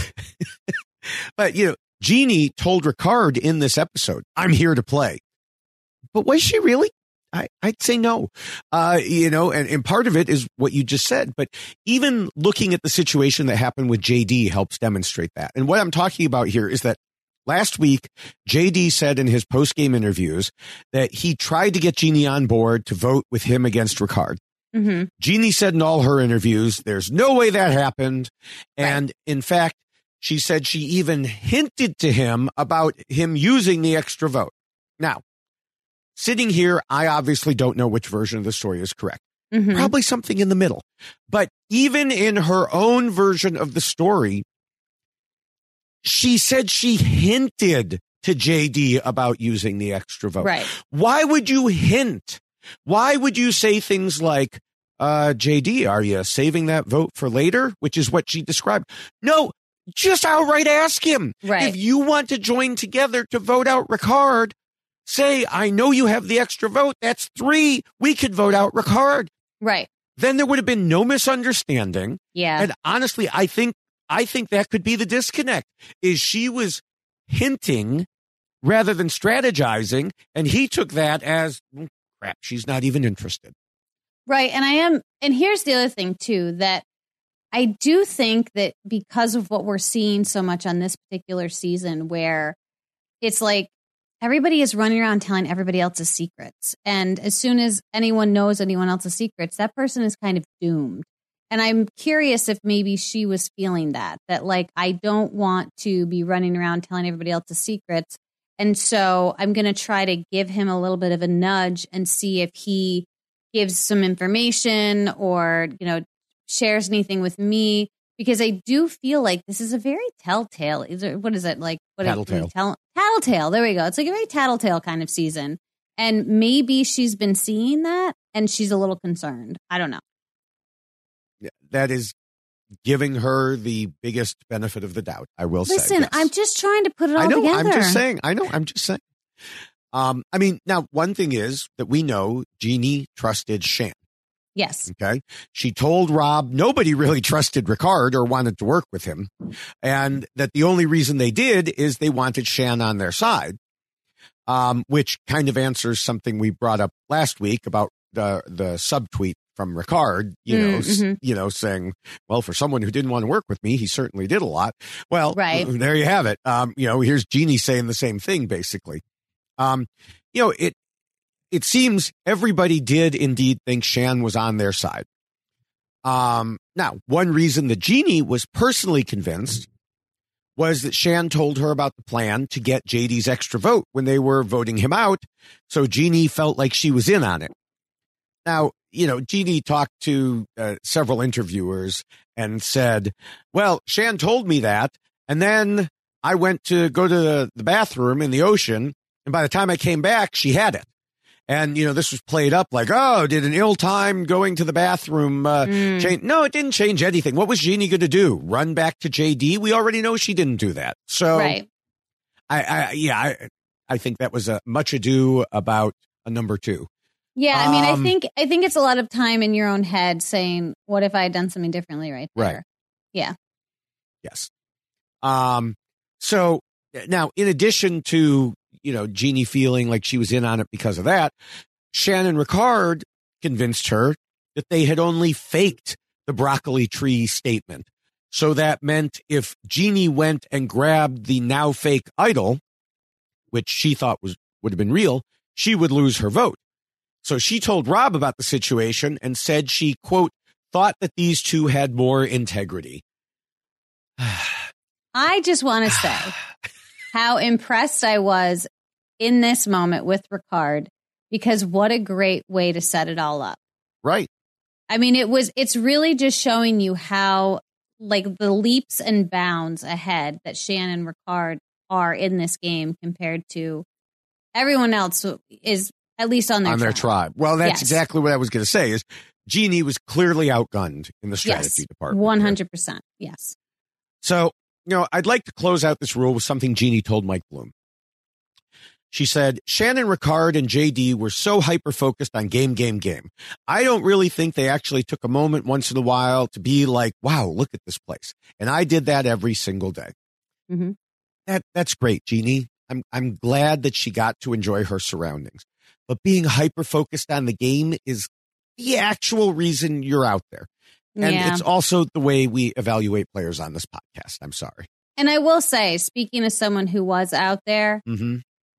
but you know, Jeannie told Ricard in this episode, "I'm here to play." But was she really? I, I'd say no. Uh, you know, and, and part of it is what you just said. But even looking at the situation that happened with J D helps demonstrate that. And what I'm talking about here is that last week, J D said in his post-game interviews that he tried to get Jeannie on board to vote with him against Ricard. Mm-hmm. Jeannie said in all her interviews, there's no way that happened. And right. in fact, she said she even hinted to him about him using the extra vote. Now, sitting here, I obviously don't know which version of the story is correct. Mm-hmm. Probably something in the middle. But even in her own version of the story, she said she hinted to J D about using the extra vote. Right. Why would you hint? Why would you say things like, uh, J D, are you saving that vote for later? Which is what she described. No, just outright ask him. Right. If you want to join together to vote out Ricard, say, I know you have the extra vote. That's three. We could vote out Ricard. Right. Then there would have been no misunderstanding. Yeah. And honestly, I think, I think that could be the disconnect, is she was hinting rather than strategizing. And he took that as, well, crap, she's not even interested. Right. And I am. And here's the other thing, too, that I do think that because of what we're seeing so much on this particular season, where it's like everybody is running around telling everybody else's secrets. And as soon as anyone knows anyone else's secrets, that person is kind of doomed. And I'm curious if maybe she was feeling that, that like, I don't want to be running around telling everybody else's secrets. And so I'm going to try to give him a little bit of a nudge and see if he gives some information or, you know, shares anything with me, because I do feel like this is a very telltale. Is it, what is it like? What Tattletale. Tell, tattletale. There we go. It's like a very tattletale kind of season. And maybe she's been seeing that and she's a little concerned. I don't know. That is giving her the biggest benefit of the doubt, I will say. Listen, yes. I'm just trying to put it all I know, together. I'm just saying. I know, I'm just saying. Um, I mean, now, one thing is that we know Jeannie trusted Shan. Yes. Okay. She told Rob nobody really trusted Ricard or wanted to work with him. And that the only reason they did is they wanted Shan on their side, um, which kind of answers something we brought up last week about the, the subtweet from Ricard, you know, mm-hmm. s- you know, saying, well, for someone who didn't want to work with me, he certainly did a lot. Well, right. there you have it. Um, you know, here's Jeannie saying the same thing, basically. Um, you know, it, It seems everybody did indeed think Shan was on their side. Um, now, one reason that Jeannie was personally convinced was that Shan told her about the plan to get J D's extra vote when they were voting him out. So Jeannie felt like she was in on it. Now, you know, Jeannie talked to uh, several interviewers and said, well, Shan told me that. And then I went to go to the, the bathroom in the ocean. And by the time I came back, she had it. And, you know, this was played up like, oh, did an ill time going to the bathroom uh, Mm. change? No, it didn't change anything. What was Jeannie going to do? Run back to J D? We already know she didn't do that. So, Right. I, I yeah, I, I think that was a much ado about a number two. Yeah, I mean, Um, I think I think it's a lot of time in your own head saying, what if I had done something differently right there? Right. Yeah. Yes. Um. So now, in addition to, you know, Jeannie feeling like she was in on it because of that, Shannon Ricard convinced her that they had only faked the broccoli tree statement. So that meant if Jeannie went and grabbed the now fake idol, which she thought was would have been real, she would lose her vote. So she told Rob about the situation and said she, quote, thought that these two had more integrity. I just want to say how impressed I was in this moment with Ricard, because what a great way to set it all up. Right. I mean, it was, it's really just showing you how, like, the leaps and bounds ahead that Shannon and Ricard are in this game compared to everyone else is at least on their on tribe. their tribe. Well, that's Yes. exactly what I was going to say is Jeannie was clearly outgunned in the strategy Yes, department. one hundred percent. Yes. So you know, I'd like to close out this rule with something Jeannie told Mike Bloom. She said, Shannon Ricard and J D were so hyper-focused on game, game, game. I don't really think they actually took a moment once in a while to be like, wow, look at this place. And I did that every single day. Mm-hmm. That That's great, Jeannie. I'm, I'm glad that she got to enjoy her surroundings. But being hyper-focused on the game is the actual reason you're out there. And Yeah. it's also the way we evaluate players on this podcast. I'm sorry. And I will say, speaking as someone who was out there, Mm-hmm.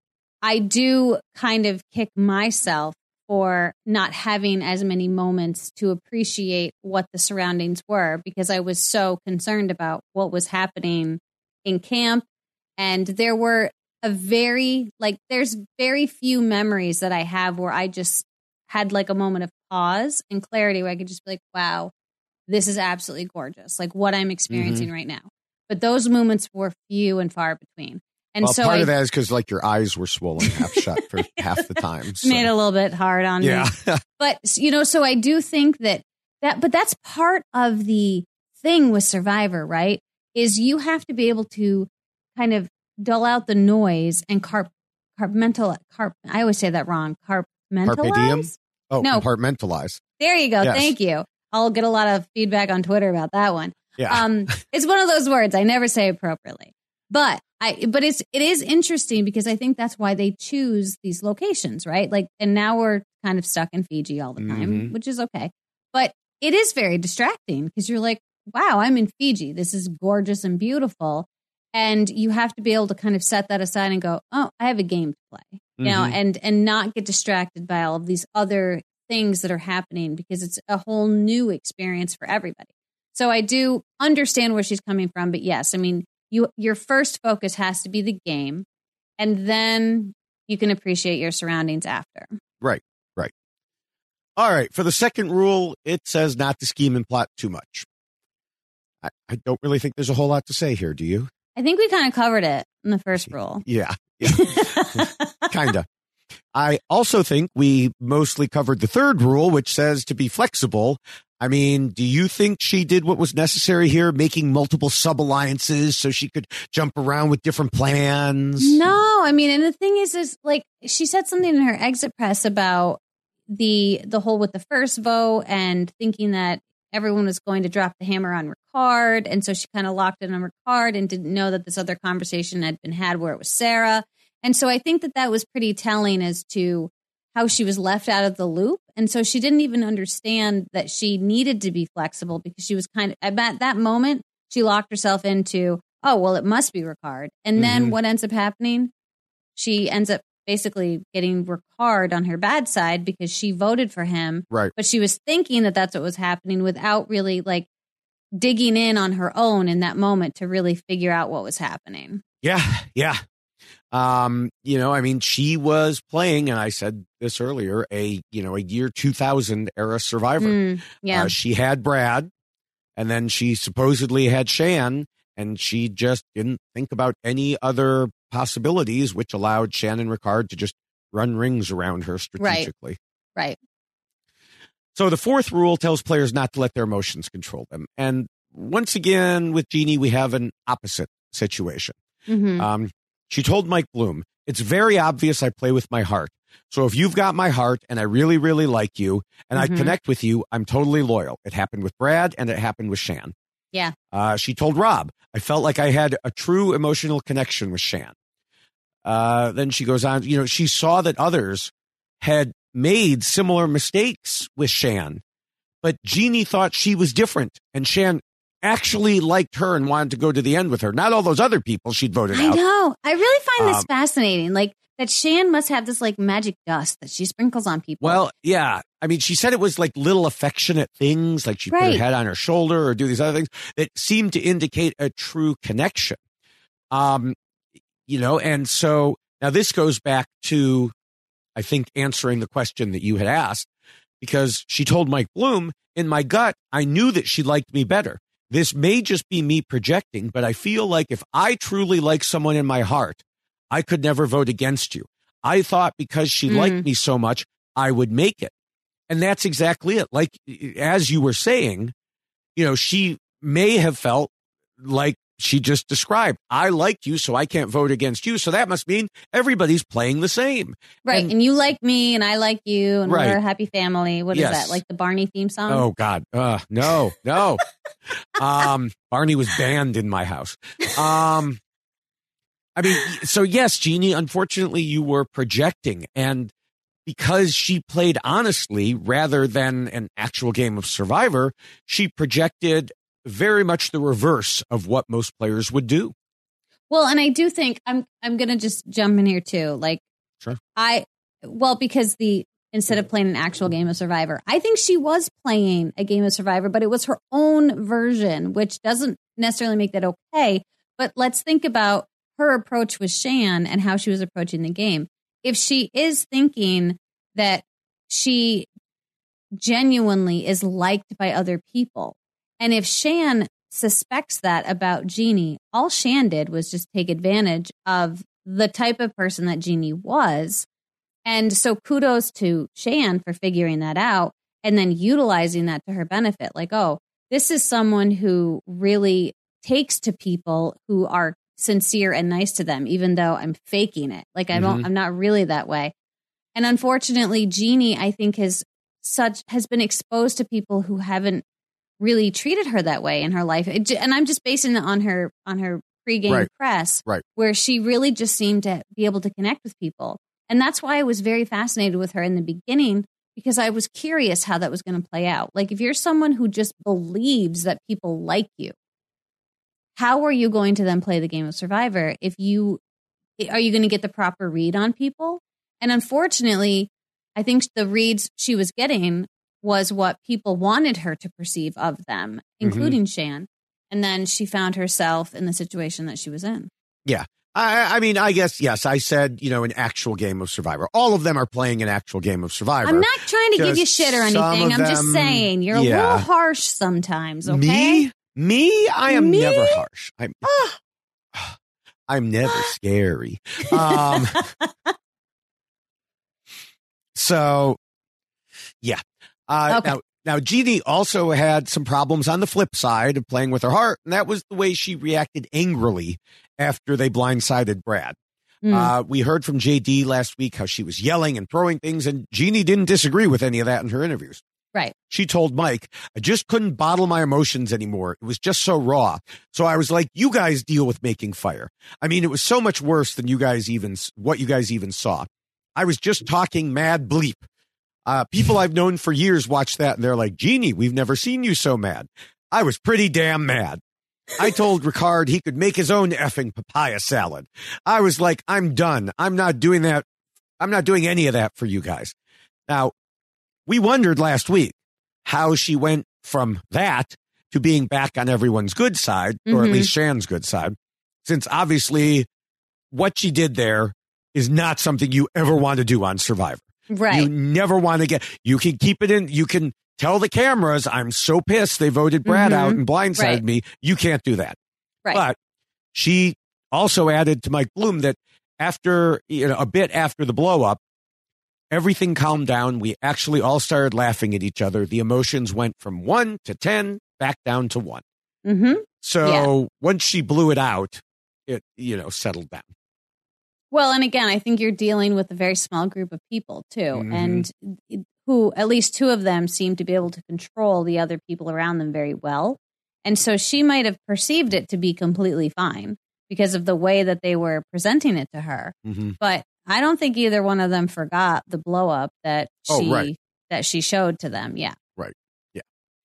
I do kind of kick myself for not having as many moments to appreciate what the surroundings were because I was so concerned about what was happening in camp. And there were a very, like, there's very few memories that I have where I just had like a moment of pause and clarity where I could just be like, wow, this is absolutely gorgeous. Like what I'm experiencing Mm-hmm. right now. But those moments were few and far between. And well, so part I of that is because like your eyes were swollen half shut for half the time. So. made it a little bit hard on Yeah. me. But, you know, so I do think that that, but that's part of the thing with Survivor, right? Is you have to be able to kind of dull out the noise and carp, carpmental, carp, I always say that wrong. Carpmentalize? Carpe diem? Oh, No. compartmentalize. There you go. Yes. Thank you. I'll get a lot of feedback on Twitter about that one. Yeah. Um, it's one of those words I never say appropriately, but I, but it's, it is interesting because I think that's why they choose these locations, right? Like, and now we're kind of stuck in Fiji all the time, Mhm. which is okay, but it is very distracting because you're like, wow, I'm in Fiji. This is gorgeous and beautiful. And you have to be able to kind of set that aside and go, oh, I have a game to play, you know, Mhm. and, and not get distracted by all of these other things that are happening because it's a whole new experience for everybody. So I do understand where she's coming from, but yes, I mean, you your first focus has to be the game, and then you can appreciate your surroundings after. Right, right. All right. For the second rule, it says not to scheme and plot too much. I, I don't really think there's a whole lot to say here, do you? I think we kind of covered it in the first rule. Yeah, yeah. kind of. I also think we mostly covered the third rule, which says to be flexible. I mean, do you think she did what was necessary here, making multiple sub-alliances so she could jump around with different plans? No, I mean, and the thing is, is like she said something in her exit press about the the whole with the first vote and thinking that everyone was going to drop the hammer on Ricard, and so she kind of locked it on Ricard and didn't know that this other conversation had been had where it was Sarah. And so I think that that was pretty telling as to how she was left out of the loop. And so she didn't even understand that she needed to be flexible because she was kind of, at that moment, she locked herself into, oh, well, it must be Ricard. And then Mhm. what ends up happening? She ends up basically getting Ricard on her bad side because she voted for him. Right. But she was thinking that that's what was happening without really like digging in on her own in that moment to really figure out what was happening. Yeah, yeah. Um, you know, I mean, she was playing, and I said this earlier, a, you know, a year two thousand era survivor. Mm, yeah. Uh, she had Brad, and then she supposedly had Shan, and she just didn't think about any other possibilities, which allowed Shannon Ricard to just run rings around her strategically. Right. So the fourth rule tells players not to let their emotions control them. And once again, with Jeannie, we have an opposite situation. Mm-hmm. Um, she told Mike Bloom, it's very obvious I play with my heart. So if you've got my heart and I really, really like you and Mhm. I connect with you, I'm totally loyal. It happened with Brad and it happened with Shan. Yeah. Uh, she told Rob, I felt like I had a true emotional connection with Shan. Uh, then she goes on, you know, she saw that others had made similar mistakes with Shan, but Jeannie thought she was different and Shan actually liked her and wanted to go to the end with her. Not all those other people she'd voted I out. know. I really find this Um, fascinating. Like that Shan must have this like magic dust that she sprinkles on people. Well, yeah. I mean, she said it was like little affectionate things, like she'd put Right. her head on her shoulder or do these other things that seemed to indicate a true connection. Um, you know, and so now this goes back to, I think, answering the question that you had asked, because she told Mike Bloom, in my gut, I knew that she liked me better. This may just be me projecting, but I feel like if I truly like someone in my heart, I could never vote against you. I thought because she Mm. liked me so much, I would make it. And that's exactly it. Like, as you were saying, you know, she may have felt like she just described, I like you, so I can't vote against you. So that must mean everybody's playing the same. Right. And, and you like me and I like you and right. we're a happy family. What yes. is that? Like the Barney theme song? Oh, God. Uh, no, no. um, Barney was banned in my house. Um, I mean, so yes, Jeannie, unfortunately, you were projecting. And because she played honestly rather than an actual game of Survivor, she projected very much the reverse of what most players would do. Well, and I do think I'm I'm going to just jump in here too. Like, sure. I, well, because the, instead of playing an actual game of Survivor, I think she was playing a game of Survivor, but it was her own version, which doesn't necessarily make that okay. But let's think about her approach with Shan and how she was approaching the game. If she is thinking that she genuinely is liked by other people, and if Shan suspects that about Jeannie, all Shan did was just take advantage of the type of person that Jeannie was. And so kudos to Shan for figuring that out and then utilizing that to her benefit. Like, oh, this is someone who really takes to people who are sincere and nice to them, even though I'm faking it. Like, I don't, mm-hmm. I'm not really that way. And unfortunately, Jeannie, I think, has such has been exposed to people who haven't really treated her that way in her life. It, and I'm just basing it on her on her pregame right. press, right. where she really just seemed to be able to connect with people. And that's why I was very fascinated with her in the beginning, because I was curious how that was going to play out. Like, if you're someone who just believes that people like you, how are you going to then play the game of Survivor? If you are you going to get the proper read on people? And unfortunately, I think the reads she was getting was what people wanted her to perceive of them, including mm-hmm. Shan. And then she found herself in the situation that she was in. Yeah. I, I mean, I guess, yes, I said, you know, an actual game of Survivor. All of them are playing an actual game of Survivor. I'm not trying to just give you shit or anything. I'm them, just saying you're yeah. a little harsh sometimes, okay? Me? Me? I am Me? never harsh. I'm, I'm never scary. Um, so, yeah. Uh, okay. Now, now, Jeannie also had some problems on the flip side of playing with her heart, and that was the way she reacted angrily after they blindsided Brad. Mm. Uh, we heard from J D last week how she was yelling and throwing things, and Jeannie didn't disagree with any of that in her interviews. Right. She told Mike, I just couldn't bottle my emotions anymore. It was just so raw. So I was like, you guys deal with making fire. I mean, it was so much worse than you guys even, what you guys even saw. I was just talking mad bleep. Uh, people I've known for years watch that and they're like, Jeannie, we've never seen you so mad. I was pretty damn mad. I told Ricard he could make his own effing papaya salad. I was like, I'm done. I'm not doing that. I'm not doing any of that for you guys. Now, we wondered last week how she went from that to being back on everyone's good side, or mm-hmm. at least Shan's good side, since obviously what she did there is not something you ever want to do on Survivor. Right. You never want to get, you can keep it in, you can tell the cameras, I'm so pissed they voted Brad mm-hmm. out and blindsided right. me. You can't do that. Right. But she also added to Mike Bloom that after, you know, a bit after the blow up, everything calmed down. We actually all started laughing at each other. The emotions went from one to ten, back down to one. Mm-hmm. So yeah. once she blew it out, it, you know, settled down. Well, and again, I think you're dealing with a very small group of people, too, mm-hmm. and who at least two of them seem to be able to control the other people around them very well. And so she might have perceived it to be completely fine because of the way that they were presenting it to her. Mm-hmm. But I don't think either one of them forgot the blow up that she oh, right. that she showed to them. Yeah. Right. Yeah.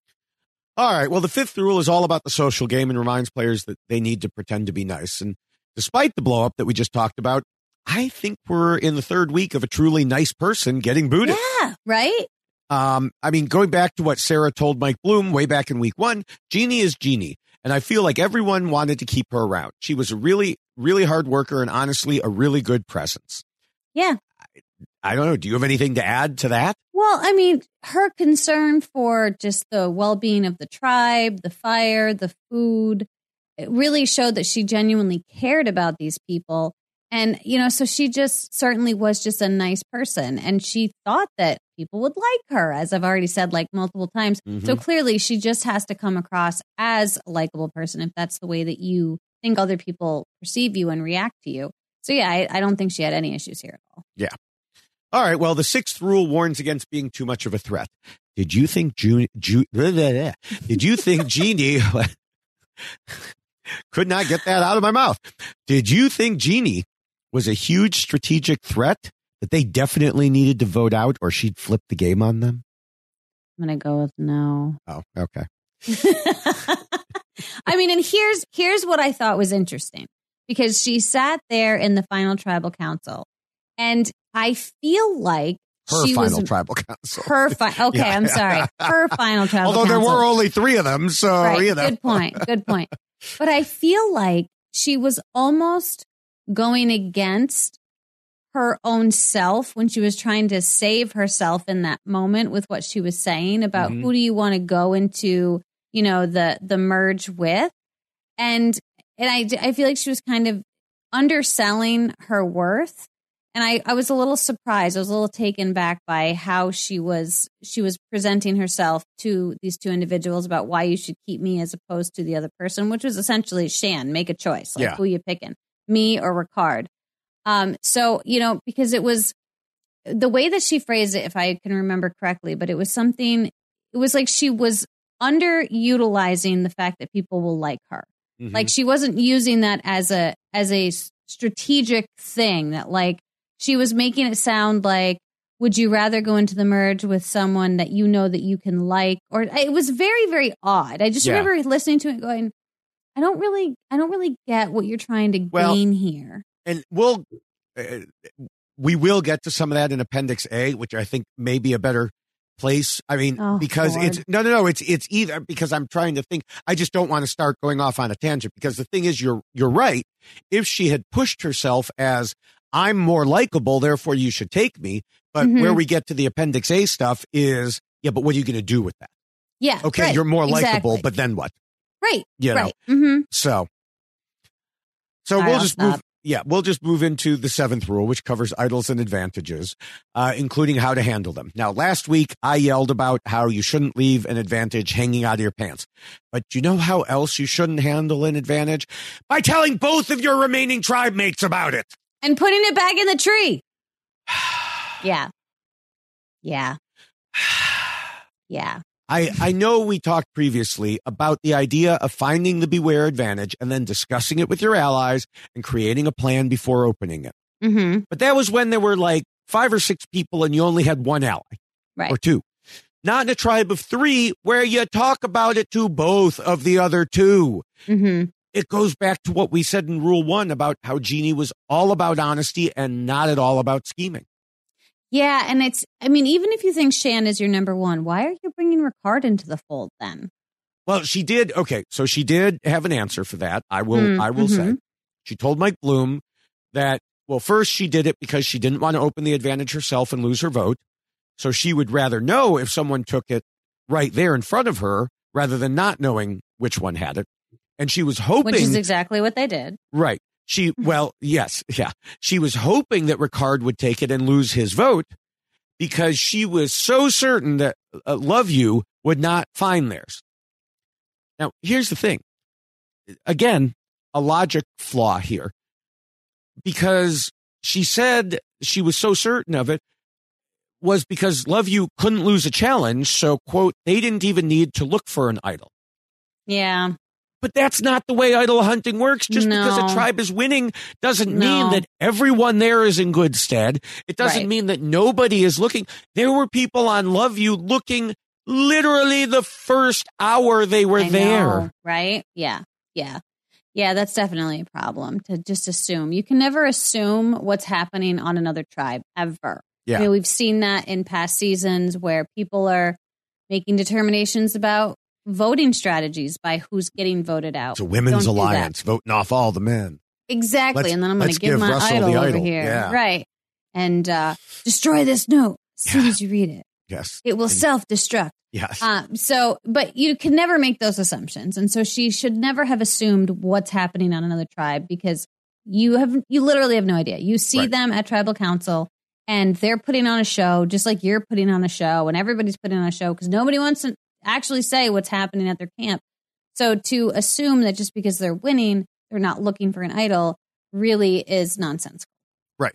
All right. Well, the fifth rule is all about the social game and reminds players that they need to pretend to be nice. And despite the blow up that we just talked about, I think we're in the third week of a truly nice person getting booted. Yeah, right? Um, I mean, going back to what Sarah told Mike Bloom way back in week one, Jeannie is Jeannie. And I feel like everyone wanted to keep her around. She was a really, really hard worker and honestly a really good presence. Yeah. I, I don't know. Do you have anything to add to that? Well, I mean, her concern for just the well-being of the tribe, the fire, the food, it really showed that she genuinely cared about these people. And, you know, so she just certainly was just a nice person. And she thought that people would like her, as I've already said like multiple times. Mhm. So clearly she just has to come across as a likable person if that's the way that you think other people perceive you and react to you. So yeah, I, I don't think she had any issues here at all. Yeah. All right. Well, the sixth rule warns against being too much of a threat. Did you think Ju- Ju- blah, blah, blah. Did you think Jeannie could not get that out of my mouth? Did you think Jeannie was a huge strategic threat that they definitely needed to vote out, or she'd flip the game on them? I'm going to go with no. Oh, okay. I mean, and here's here's what I thought was interesting, because she sat there in the final tribal council, and I feel like Her she final was tribal council. her fi- okay, Yeah. I'm sorry, her final tribal Although council. there were only three of them, so Right, you know. good point, good point. But I feel like she was almost going against her own self when she was trying to save herself in that moment with what she was saying about Mhm. who do you want to go into, you know, the the merge with, and and I I feel like she was kind of underselling her worth, and I I was a little surprised. I was a little taken back by how she was she was presenting herself to these two individuals about why you should keep me as opposed to the other person, which was essentially Shan, make a choice, like Yeah. who you picking, me or Ricard. Um, so, you know, because it was the way that she phrased it, if I can remember correctly, but it was something, it was like she was underutilizing the fact that people will like her. Mhm. Like she wasn't using that as a, as a strategic thing, that like she was making it sound like, would you rather go into the merge with someone that you know that you can like? Or it was very, very odd. I just Yeah. remember listening to it going, I don't really, I don't really get what you're trying to Well, gain here. And we'll, uh, we will get to some of that in Appendix A, which I think may be a better place. I mean, Oh, because Lord. it's, no, no, no, it's, it's either because I'm trying to think, I just don't want to start going off on a tangent, because the thing is, you're, you're right. If she had pushed herself as I'm more likable, therefore you should take me. But Mhm. where we get to the Appendix A stuff is, yeah, but what are you going to do with that? Yeah. Okay. right, You're more likable, exactly. but then what? Right. You know? Right. Mm-hmm. So, so All right, we'll I'll just stop. move. Yeah, we'll just move into the seventh rule, which covers idols and advantages, uh, including how to handle them. Now, last week I yelled about how you shouldn't leave an advantage hanging out of your pants. But you know how else you shouldn't handle an advantage? By telling both of your remaining tribe mates about it. And putting it back in the tree. Yeah. Yeah. Yeah. I, I know we talked previously about the idea of finding the beware advantage and then discussing it with your allies and creating a plan before opening it. Mm-hmm. But that was when there were like five or six people and you only had one ally Right. or two. Not in a tribe of three where you talk about it to both of the other two. Mm-hmm. It goes back to what we said in rule one about how Jeannie was all about honesty and not at all about scheming. Yeah. And it's, I mean, even if you think Shan is your number one, why are you bringing Ricard into the fold then? Well, she did. Okay. So she did have an answer for that. I will, Mm, I will mhm. say she told Mike Bloom that, well, first she did it because she didn't want to open the advantage herself and lose her vote. So she would rather know if someone took it right there in front of her rather than not knowing which one had it. And she was hoping, Which is exactly what they did. right. She, well, yes, yeah. She was hoping that Ricard would take it and lose his vote because she was so certain that uh, Love You would not find theirs. Now, here's the thing. Again, a logic flaw here. Because she said she was so certain of it was because Love You couldn't lose a challenge. So, quote, they didn't even need to look for an idol. Yeah. But that's not the way idol hunting works. Just No. because a tribe is winning doesn't No. mean that everyone there is in good stead. It doesn't Right. mean that nobody is looking. There were people on Love You looking literally the first hour they were I there. know, right? Yeah. Yeah. Yeah, that's definitely a problem to just assume. You can never assume what's happening on another tribe ever. Yeah. I mean, we've seen that in past seasons where people are making determinations about voting strategies by who's getting voted out. It's a women's Don't do that. alliance voting off all the men. Exactly. Let's- and then I'm going let's to give give my Russell idol, the over idol. here. Yeah. Right. And uh, destroy this note as soon Yeah. as you read it. Yes. It will And- self-destruct. Yes. Um, so, but you can never make those assumptions. And so she should never have assumed what's happening on another tribe because you have, you literally have no idea. You see Right. them at tribal council and they're putting on a show just like you're putting on a show and everybody's putting on a show because nobody wants to actually say what's happening at their camp. So to assume that just because they're winning, they're not looking for an idol really is nonsensical. Right.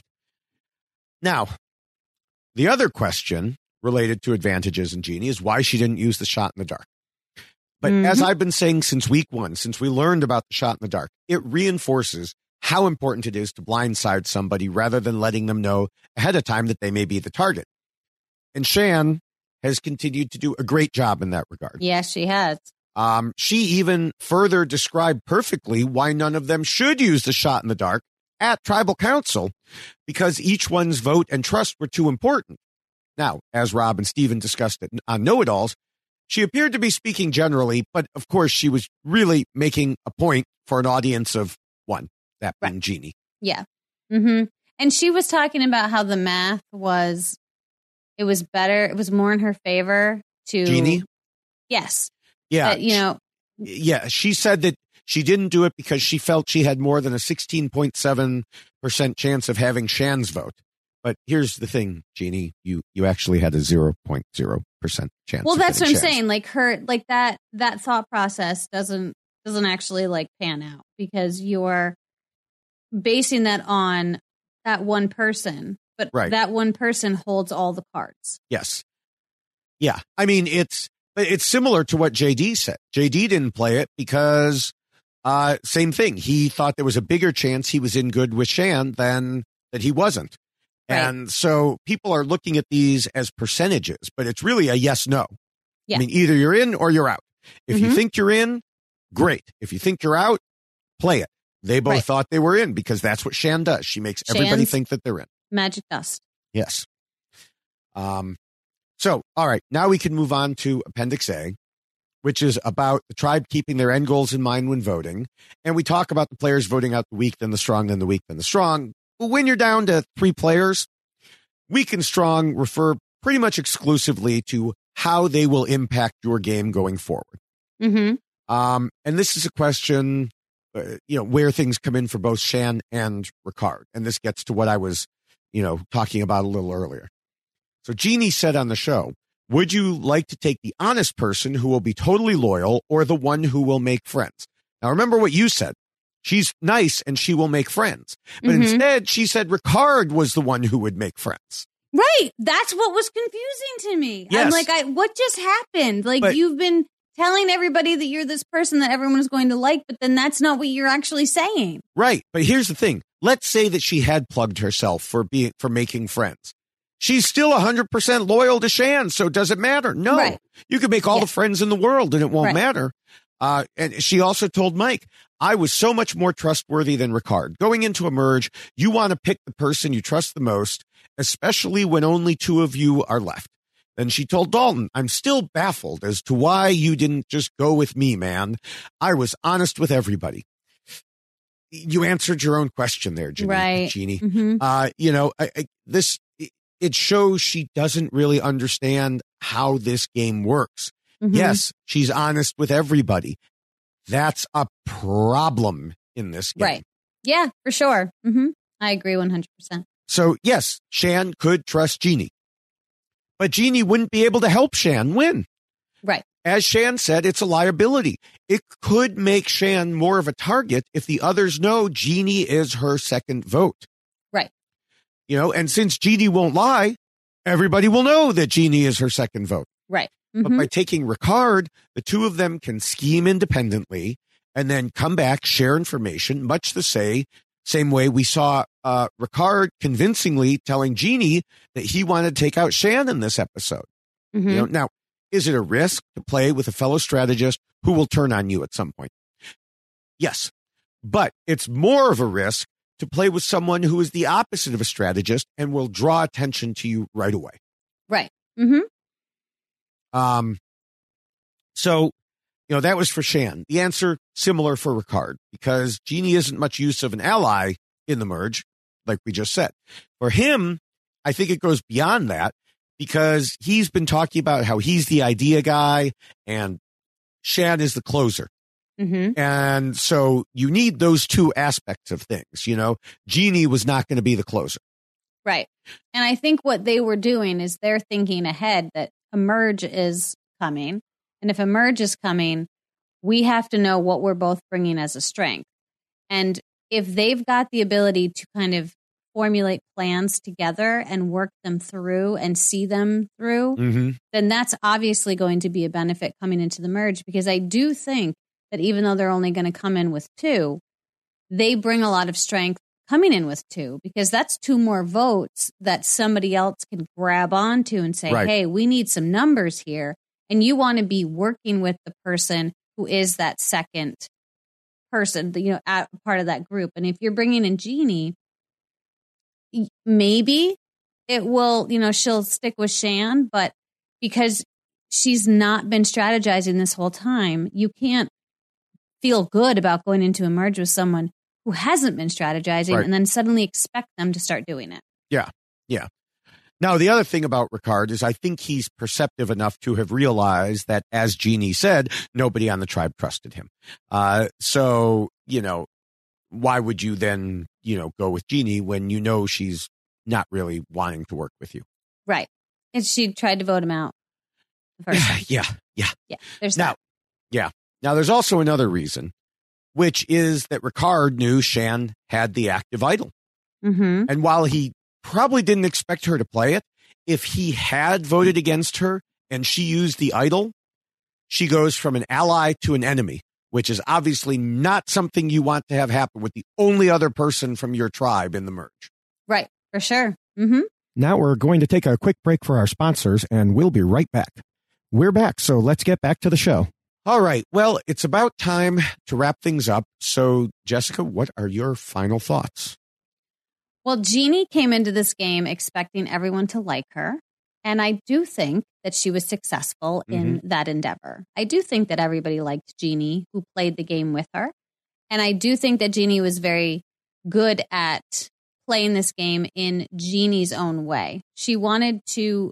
Now, the other question related to advantages in Jeannie is why she didn't use the shot in the dark. But mm-hmm. as I've been saying since week one, since we learned about the shot in the dark, it reinforces how important it is to blindside somebody rather than letting them know ahead of time that they may be the target. And Shan has continued to do a great job in that regard. Yes, she has. Um, she even further described perfectly why none of them should use the shot in the dark at Tribal Council, because each one's vote and trust were too important. Now, as Rob and Steven discussed it on Know-It-Alls, she appeared to be speaking generally, but of course she was really making a point for an audience of one, that being right. Jeannie. Yeah. Mm-hmm. And she was talking about how the math was, it was better, it was more in her favor to... Jeannie? Yes. Yeah. But, you know... Yeah, she said that she didn't do it because she felt she had more than a sixteen point seven percent chance of having Shan's vote. But here's the thing, Jeannie, you, you actually had a zero point zero percent chance. Well, that's what I'm Shan's. saying. Like her, like that, that thought process doesn't, doesn't actually like pan out because you're basing that on that one person, but right. that one person holds all the cards. Yes. Yeah. I mean, it's, it's similar to what J D said. J D didn't play it because, uh, same thing. He thought there was a bigger chance he was in good with Shan than that he wasn't. Right. And so people are looking at these as percentages, but it's really a yes, no. Yeah. I mean, either you're in or you're out. If mm-hmm. you think you're in, great. If you think you're out, play it. They both right. thought they were in because that's what Shan does. She makes Shan's everybody think that they're in. Magic dust. Yes. Um. So, all right, now we can move on to Appendix A, which is about the tribe keeping their end goals in mind when voting. And we talk about the players voting out the weak, then the strong, then the weak, then the strong. But when you're down to three players, weak and strong refer pretty much exclusively to how they will impact your game going forward. Mm-hmm. Um, and this is a question, uh, you know, where things come in for both Shan and Ricard. And this gets to what I was, you know, talking about a little earlier. So Jeannie said on the show, would you like to take the honest person who will be totally loyal or the one who will make friends? Now, remember what you said. She's nice and she will make friends. But mm-hmm. instead, she said Ricard was the one who would make friends. Right. That's what was confusing to me. Yes. I'm like, I, what just happened? Like, but, you've been telling everybody that you're this person that everyone is going to like, but then that's not what you're actually saying. Right. But here's the thing. Let's say that she had plugged herself for being for making friends. She's still one hundred percent loyal to Shan, so does it matter? No. Right. You could make all yeah. the friends in the world and it won't right. matter. Uh, and she also told Mike, I was so much more trustworthy than Ricard. Going into a merge, you want to pick the person you trust the most, especially when only two of you are left. Then she told Dalton, I'm still baffled as to why you didn't just go with me, man. I was honest with everybody. You answered your own question there, Jeannie. Right. Jeannie. Mm-hmm. Uh, you know, I, I, this, it shows she doesn't really understand how this game works. Mm-hmm. Yes, she's honest with everybody. That's a problem in this game. Right. Yeah, for sure. Mm-hmm. I agree one hundred percent. So, yes, Shan could trust Jeannie. But Jeannie wouldn't be able to help Shan win. Right. As Shan said, it's a liability. It could make Shan more of a target if the others know Jeannie is her second vote. Right. You know, and since Jeannie won't lie, everybody will know that Jeannie is her second vote. Right. Mm-hmm. But by Mm-hmm. taking Ricard, the two of them can scheme independently and then come back, share information, much the say, same way we saw uh, Ricard convincingly telling Jeannie that he wanted to take out Shan in this episode. Mm-hmm. You know, now, is it a risk to play with a fellow strategist who will turn on you at some point? Yes, but it's more of a risk to play with someone who is the opposite of a strategist and will draw attention to you right away. Right. Mm-hmm. Um, so, you know, that was for Shan. The answer, similar for Ricard, because Jeannie isn't much use of an ally in the merge, like we just said. For him, I think it goes beyond that, because he's been talking about how he's the idea guy and Shan is the closer. Mm-hmm. And so you need those two aspects of things. You know, Jeannie was not going to be the closer. Right. And I think what they were doing is they're thinking ahead that a merge is coming. And if a merge is coming, we have to know what we're both bringing as a strength. And if they've got the ability to kind of formulate plans together and work them through and see them through, Mm-hmm. then that's obviously going to be a benefit coming into the merge, because I do think that even though they're only going to come in with two, they bring a lot of strength coming in with two, because that's two more votes that somebody else can grab onto and say, Right. hey, we need some numbers here. And you want to be working with the person who is that second person, you know, at part of that group. And if you're bringing in Jeannie, maybe it will, you know, she'll stick with Shan, but because she's not been strategizing this whole time, you can't feel good about going into a merge with someone who hasn't been strategizing Right. and then suddenly expect them to start doing it. Yeah. Yeah. Now, the other thing about Ricard is I think he's perceptive enough to have realized that, as Jeannie said, nobody on the tribe trusted him. Uh, so, you know, why would you then, you know, go with Jeannie when you know she's not really wanting to work with you? Right. And she tried to vote him out the first time. Yeah. Yeah. Yeah. There's Now, that. yeah. Now, there's also another reason, which is that Ricard knew Shan had the active idol. Mm-hmm. And while he probably didn't expect her to play it, if he had voted against her and she used the idol, she goes from an ally to an enemy, which is obviously not something you want to have happen with the only other person from your tribe in the merge. Right. For sure. Mm-hmm. Now we're going to take a quick break for our sponsors, and we'll be right back. We're back, so let's get back to the show. All right. Well, it's about time to wrap things up. So, Jessica, what are your final thoughts? Well, Jeannie came into this game expecting everyone to like her. And I do think that she was successful in that endeavor. I do think that everybody liked Jeannie who played the game with her. And I do think that Jeannie was very good at playing this game in Jeannie's own way. She wanted to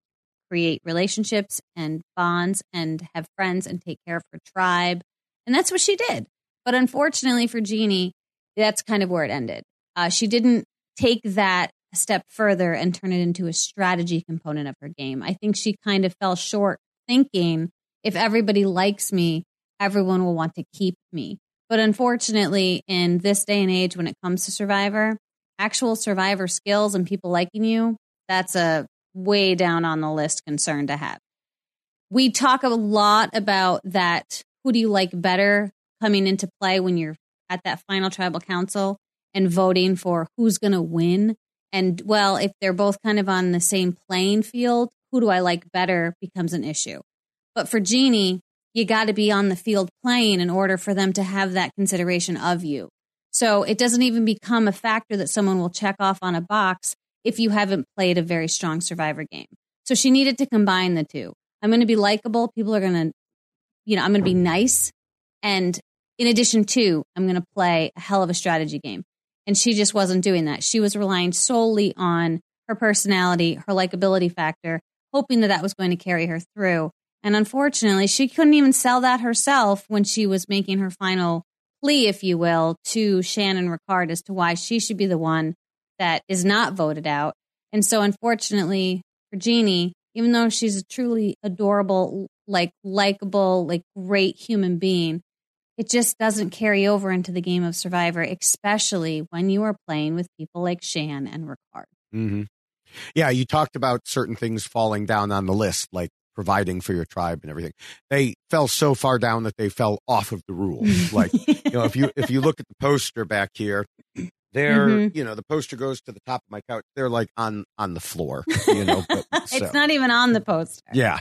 create relationships and bonds and have friends and take care of her tribe. And that's what she did. But unfortunately for Jeannie, that's kind of where it ended. Uh, she didn't take that a step further and turn it into a strategy component of her game. I think she kind of fell short thinking, if everybody likes me, everyone will want to keep me. But unfortunately, in this day and age, when it comes to Survivor, actual Survivor skills and people liking you, that's a way down on the list concern to have. We talk a lot about that. Who do you like better coming into play when you're at that final tribal council and voting for who's going to win? And, well, if they're both kind of on the same playing field, who do I like better becomes an issue. But for Jeannie, you got to be on the field playing in order for them to have that consideration of you. So it doesn't even become a factor that someone will check off on a box if you haven't played a very strong Survivor game. So she needed to combine the two. I'm going to be likable. People are going to, you know, I'm going to be nice. And in addition to, I'm going to play a hell of a strategy game. And she just wasn't doing that. She was relying solely on her personality, her likability factor, hoping that that was going to carry her through. And unfortunately, she couldn't even sell that herself when she was making her final plea, if you will, to Shannon Ricard as to why she should be the one that is not voted out. And so unfortunately for Jeannie, even though she's a truly adorable, like likable, like great human being, it just doesn't carry over into the game of Survivor, especially when you are playing with people like Shan and Ricard. Mm-hmm. Yeah, you talked about certain things falling down on the list, like providing for your tribe and everything. They fell so far down that they fell off of the rules. Like, you know, if you if you look at the poster back here, they're, mm-hmm. you know, the poster goes to the top of my couch. They're like on on the floor, you know. But, so. It's not even on the poster. Yeah.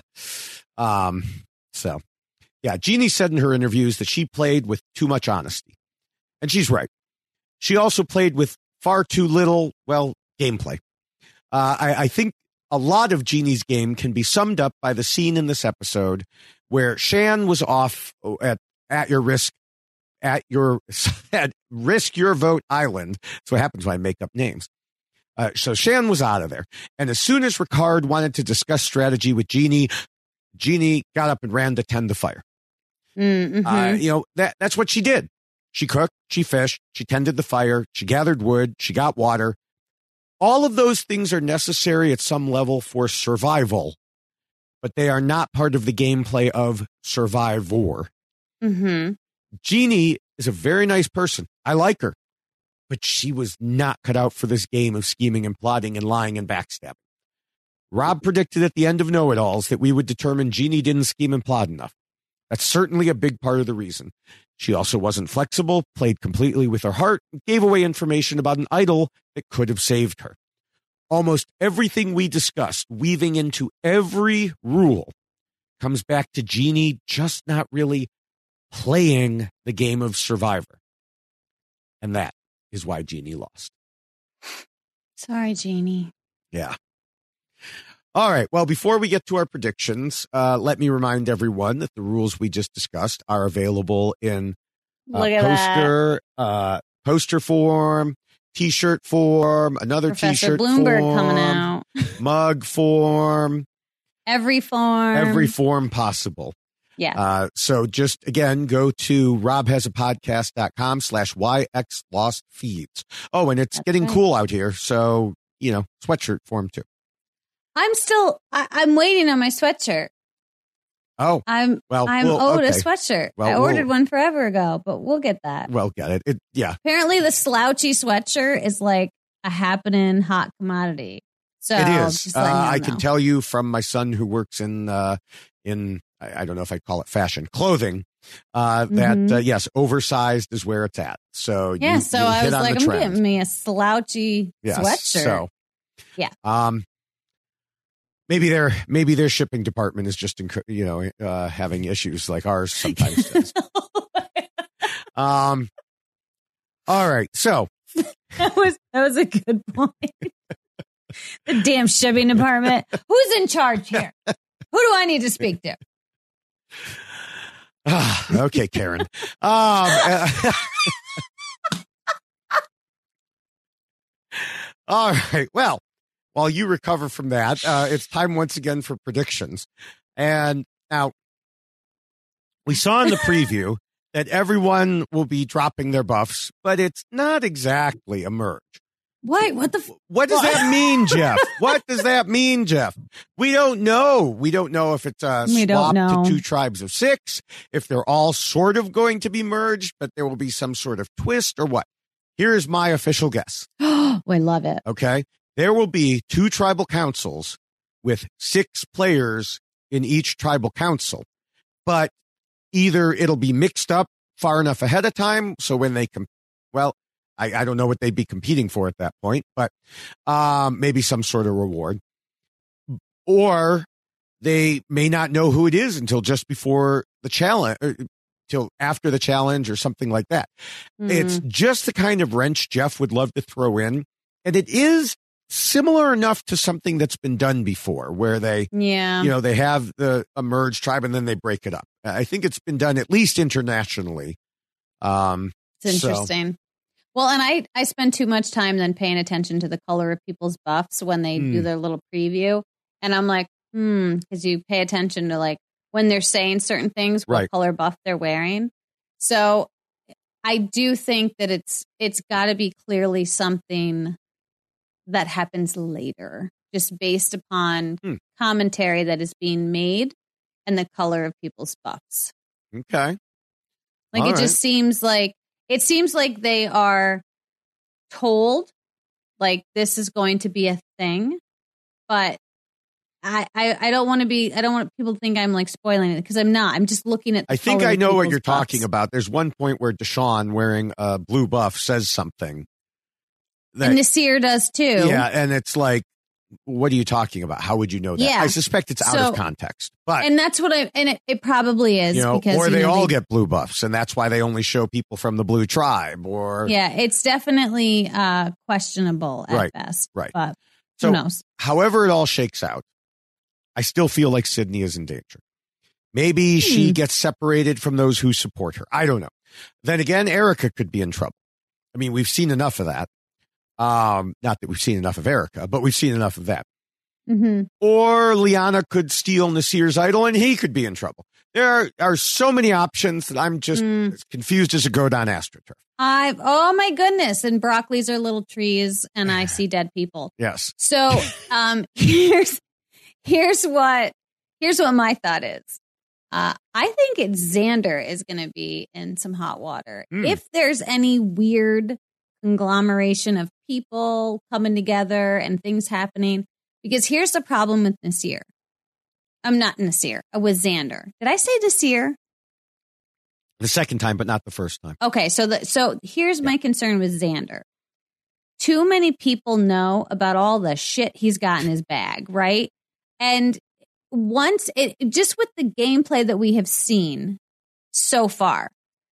Um. So, yeah, Jeannie said in her interviews that she played with too much honesty. And she's right. She also played with far too little, well, gameplay. Uh, I, I think a lot of Jeannie's game can be summed up by the scene in this episode where Shan was off at, at your risk, at your at risk your vote island. That's what happens when I make up names. Uh, so Shan was out of there. And as soon as Ricard wanted to discuss strategy with Jeannie, Jeannie got up and ran to tend the fire. Mm-hmm. Uh, you know, that that's what she did. She cooked, she fished, she tended the fire, she gathered wood, she got water. all of those things are necessary at some level for survival, but they are not part of the gameplay of Survivor. Mm-hmm. Jeannie is a very nice person. I like her, but she was not cut out for this game of scheming and plotting and lying and backstabbing. Rob predicted at the end of Know-It-Alls that we would determine Jeannie didn't scheme and plot enough. That's certainly a big part of the reason. She also wasn't flexible, played completely with her heart, and gave away information about an idol that could have saved her. Almost everything we discussed, weaving into every rule, comes back to Jeannie just not really playing the game of Survivor. And that is why Jeannie lost. Sorry, Jeannie. Yeah. All right. Well, before we get to our predictions, uh, let me remind everyone that the rules we just discussed are available in uh, Look at poster, uh, poster form, T-shirt form, another Professor T-shirt Bloomberg form, coming out. mug form, Every form. every form possible. Yeah. Uh, so just, again, go to robhasapodcast.com slash YX Lost Feeds. Oh, and it's That's getting right. cool out here. So, you know, sweatshirt form too. I'm still, I, I'm waiting on my sweatshirt. Oh, I'm, well, I'm we'll- owed okay. a sweatshirt. Well, I ordered we'll- one forever ago, but we'll get that. well, get it. It, yeah. Apparently the slouchy sweatshirt is like a happening hot commodity. So It is. just Uh, letting you I know. can tell you from my son who works in, uh, in, I I don't know if I call it fashion, clothing, uh, that, Mhm. uh, yes, oversized is where it's at. So, Yeah, you, so you I hit was on like, the I'm trend. getting me a slouchy Yes, sweatshirt. So, Yeah. Um, maybe their maybe their shipping department is just, inc- you know, uh, having issues like ours sometimes does. Um, all right. So, that was that was a good point. The damn shipping department. Who's in charge here? Who do I need to speak to? ah, okay, Karen. Um, uh, all right. Well, while you recover from that, uh, it's time once again for predictions. And now, we saw in the preview that everyone will be dropping their buffs, but it's not exactly a merge. What? What the? F- What does that mean, Jeff? What does that mean, Jeff? We don't know. We don't know if it's a We don't swap know. to two tribes of six, if they're all sort of going to be merged, but there will be some sort of twist or what. Here's my official guess. we love it. Okay. There will be two tribal councils with six players in each tribal council, but either it'll be mixed up far enough ahead of time. So when they come, well, I, I don't know what they'd be competing for at that point, but um, maybe some sort of reward. Or they may not know who it is until just before the challenge, or till after the challenge or something like that. Mhm. It's just the kind of wrench Jeff would love to throw in. And it is similar enough to something that's been done before where they, Yeah. you know, they have the a merged tribe and then they break it up. I think it's been done at least internationally. Um, It's so- interesting. Well, and I, I spend too much time then paying attention to the color of people's buffs when they do Hmm. their little preview. And I'm like, hmm, because you pay attention to like when they're saying certain things, what Right. color buff they're wearing. So I do think that it's it's got to be clearly something that happens later, just based upon Hmm. commentary that is being made and the color of people's buffs. okay. Like All it right. just seems like it seems like they are told like this is going to be a thing, but I I, I don't want to be I don't want people to think I'm like spoiling it because I'm not. I'm just looking at. The I think color I of know what people's you're talking buffs. about. There's one point where Deshaun wearing a blue buff says something. That, And Nasir does too. yeah, and it's like, what are you talking about? How would you know that? Yeah. I suspect it's out So- of context, but And that's what I and it, it probably is you know, because or you they know, all get blue buffs, and that's why they only show people from the blue tribe. Or Yeah, it's definitely uh, questionable at Right, best. right. But So- who knows? however it all shakes out, I still feel like Sydney is in danger. Maybe she Hmm. gets separated from those who support her. I don't know. Then again, Erica could be in trouble. I mean, we've seen enough of that. Um, not that we've seen enough of Erica, but we've seen enough of that. Mm-hmm. or Liana could steal Nasir's idol and he could be in trouble. There are, are so many options that I'm just Mm. as confused as a goat on AstroTurf. I've oh my goodness, and broccolis are little trees, and I see dead people. Yes. So um, here's here's what here's what my thought is. Uh, I think it's Xander is going to be in some hot water. Mm. If there's any weird conglomeration of people coming together and things happening, because here's the problem with Nasir. I'm not Nasir. Uh, with Xander. Did I say Nasir? The second time, but not the first time. Okay, so the, so here's my concern with Xander. Too many people know about all the shit he's got in his bag, right? And once it just with the gameplay that we have seen so far,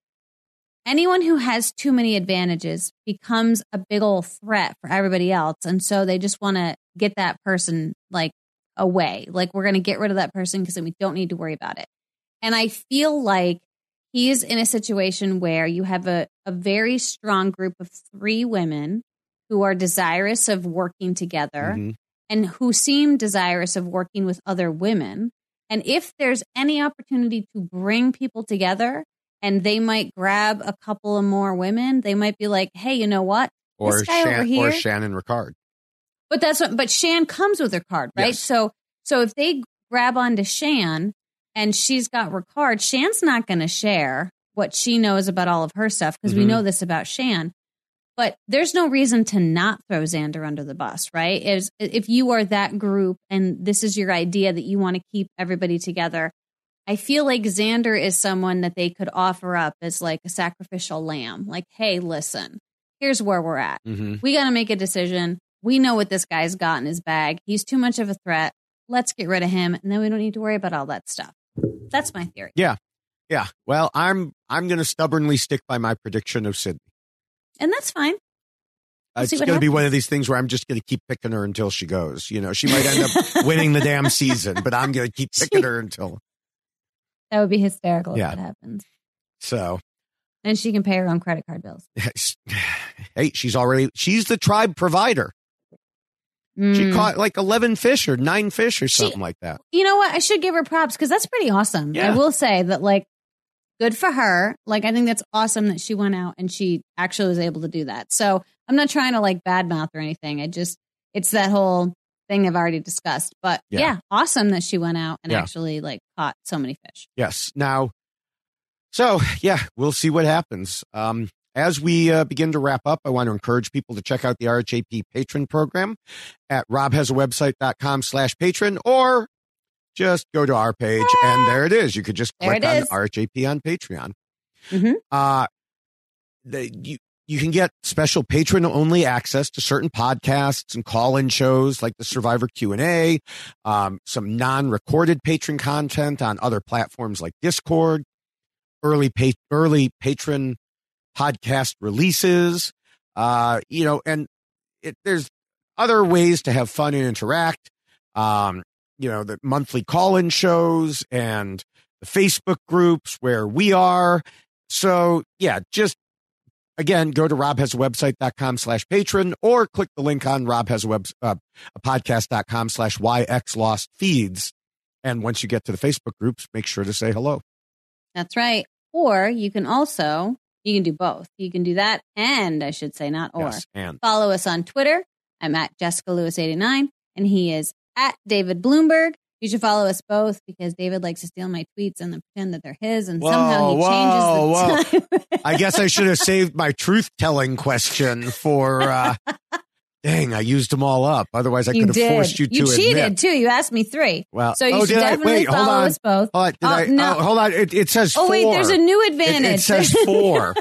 anyone who has too many advantages becomes a big old threat for everybody else, and so they just want to get that person like away. Like, we're going to get rid of that person because then we don't need to worry about it. And I feel like he's in a situation where you have a, a very strong group of three women who are desirous of working together Mm-hmm. and who seem desirous of working with other women. And if there's any opportunity to bring people together and they might grab a couple of more women, they might be like, hey, you know what? Or, This guy over Shan- here. or Shannon Ricard. But that's what, but Shan comes with her card, right? Yes. So, so if they grab onto Shan and she's got Ricard, Shan's not going to share what she knows about all of her stuff because we Mhm. know this about Shan. But there's no reason to not throw Xander under the bus, right? Is if you are that group and this is your idea that you want to keep everybody together, I feel like Xander is someone that they could offer up as like a sacrificial lamb. Like, hey, listen, here's where we're at. Mm-hmm. We got to make a decision. We know what this guy's got in his bag. He's too much of a threat. Let's get rid of him, and then we don't need to worry about all that stuff. That's my theory. Yeah. Yeah. Well, I'm I'm going to stubbornly stick by my prediction of Sydney. And that's fine. We'll It's see what going to be happens. one of these things where I'm just going to keep picking her until she goes. You know, she might end up winning the damn season, but I'm going to keep picking her until. That would be hysterical Yeah. if that happens. So, And she can pay her own credit card bills. hey, she's already, she's the tribe provider. She Mm. caught like eleven fish or nine fish or She- something like that. You know what? I should give her props because that's pretty awesome. Yeah. I will say that, like, good for her. Like, I think that's awesome that she went out and she actually was able to do that. So I'm not trying to like badmouth or anything. I just, it's that whole thing I've already discussed. But Yeah. yeah, awesome that she went out and Yeah. actually like caught so many fish. Yes. Now, so yeah, we'll see what happens. Um, as we uh, begin to wrap up, I want to encourage people to check out the R H A P patron program at robhasawebsite.com slash patron, or just go to our page and there it is. You could just There click it on is. R H A P on Patreon. Mhm. Uh, the, you, you can get special patron only access to certain podcasts and call-in shows like the Survivor Q and A, um, some non-recorded patron content on other platforms like Discord, early pa- early patron podcast releases, uh, you know, and it, there's other ways to have fun and interact. Um, you know, the monthly call-in shows and the Facebook groups where we are. So yeah, just again, go to robhasawebsite.com slash patron or click the link on robhasaweb, uh, podcast.com slash yxlost feeds. And once you get to the Facebook groups, make sure to say hello. That's right. Or you can also, you can do both. You can do that and I should say not or. Yes, and Follow us on Twitter. I'm at Jessica Lewis eighty-nine and he is at David Bloomberg. You should follow us both because David likes to steal my tweets and then pretend that they're his, and Whoa, somehow he whoa, changes the time. I guess I should have saved my truth-telling question for, uh, dang, I used them all up. Otherwise, I You could have did. forced you to You cheated admit. too. You asked me three. Well, So you oh, should did I? definitely Wait, hold follow on. us both. Hold on. Did Oh, I, no. oh, hold on. It, it says Oh four. wait, there's a new It, advantage. it says four.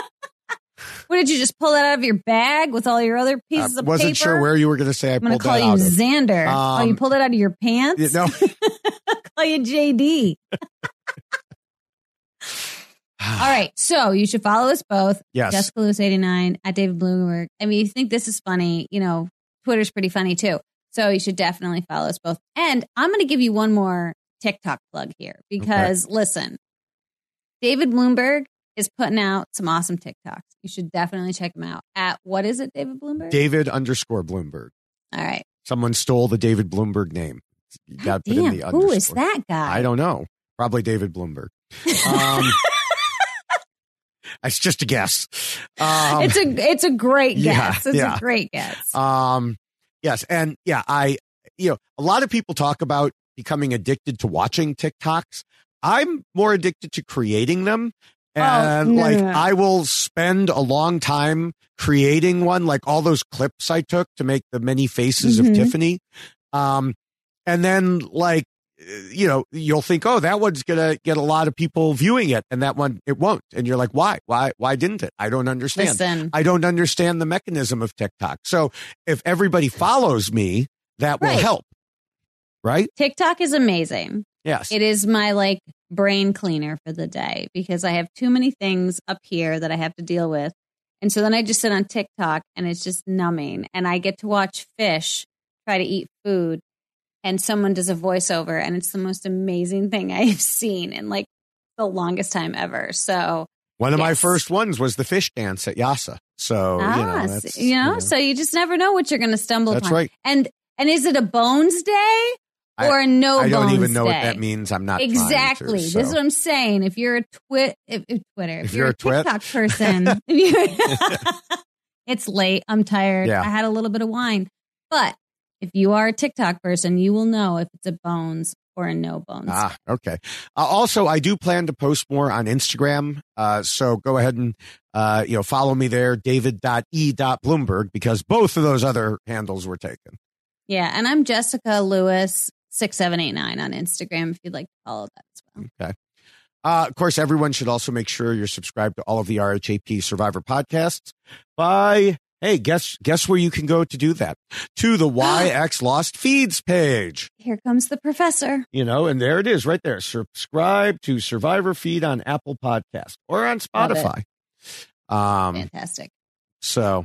What did you just pull that out of your bag with all your other pieces I of wasn't paper? sure where you were going to say I I'm going pulled to call that you out of. Xander. oh, you Um, pulled it out of your pants? You know, call you J D. All right. So you should follow us both. yes. Jessica Lewis eighty-nine at David Bloomberg. I mean, you think this is funny, you know, Twitter's pretty funny too. So you should definitely follow us both. And I'm going to give you one more TikTok plug here because listen, David Bloomberg is putting out some awesome TikToks. You should definitely check him out at, what is it, David Bloomberg? David underscore Bloomberg. All right. Someone stole the David Bloomberg name. You got to put in the Damn, who is underscore. that guy? I don't know. Probably David Bloomberg. Um, it's just a guess. Um, it's a it's a great guess. Yeah, it's yeah. a great guess. Um, yes, and yeah, I you know a lot of people talk about becoming addicted to watching TikToks. I'm more addicted to creating them. And oh, no, like no, no. I will spend a long time creating one, like all those clips I took to make the many faces Mm-hmm. of Tiffany. Um, and then like, you know, you'll think, oh, that one's going to get a lot of people viewing it. And that one, it won't. And you're like, why, why, why didn't it? I don't understand. Listen. I don't understand the mechanism of TikTok. So if everybody follows me, that will Right. help. Right? TikTok is amazing. Yes. It is my like brain cleaner for the day because I have too many things up here that I have to deal with. And so then I just sit on TikTok and it's just numbing. And I get to watch fish try to eat food and someone does a voiceover and it's the most amazing thing I've seen in like the longest time ever. So One of my yes. first ones was the fish dance at Yasa. So, ah, you know, that's, you know, so you just never know what you're going to stumble That's upon. right. And and is it a bones day or a no I bones don't even know day? what that means. I'm not Exactly. trying to, This so. is what I'm saying. If you're a twit, if, if Twitter, if, If you're, you're a a twit. TikTok person, if you- it's late. I'm tired. Yeah. I had a little bit of wine. But if you are a TikTok person, you will know if it's a bones or a no bones. Ah, okay. Uh, also, I do plan to post more on Instagram. Uh, so go ahead and, uh, you know, follow me there, david dot e dot bloomberg, because both of those other handles were taken. Yeah. And I'm Jessica Lewis six seven eight nine on Instagram if you'd like to follow that as well. Okay. Uh, of course, everyone should also make sure you're subscribed to all of the R H A P Survivor podcasts by, hey, guess guess where you can go to do that? To the Y X Lost Feeds page. Here comes the professor. You know, and there it is right there. Subscribe to Survivor Feed on Apple Podcast or on Love it. Spotify. Um, Fantastic. so,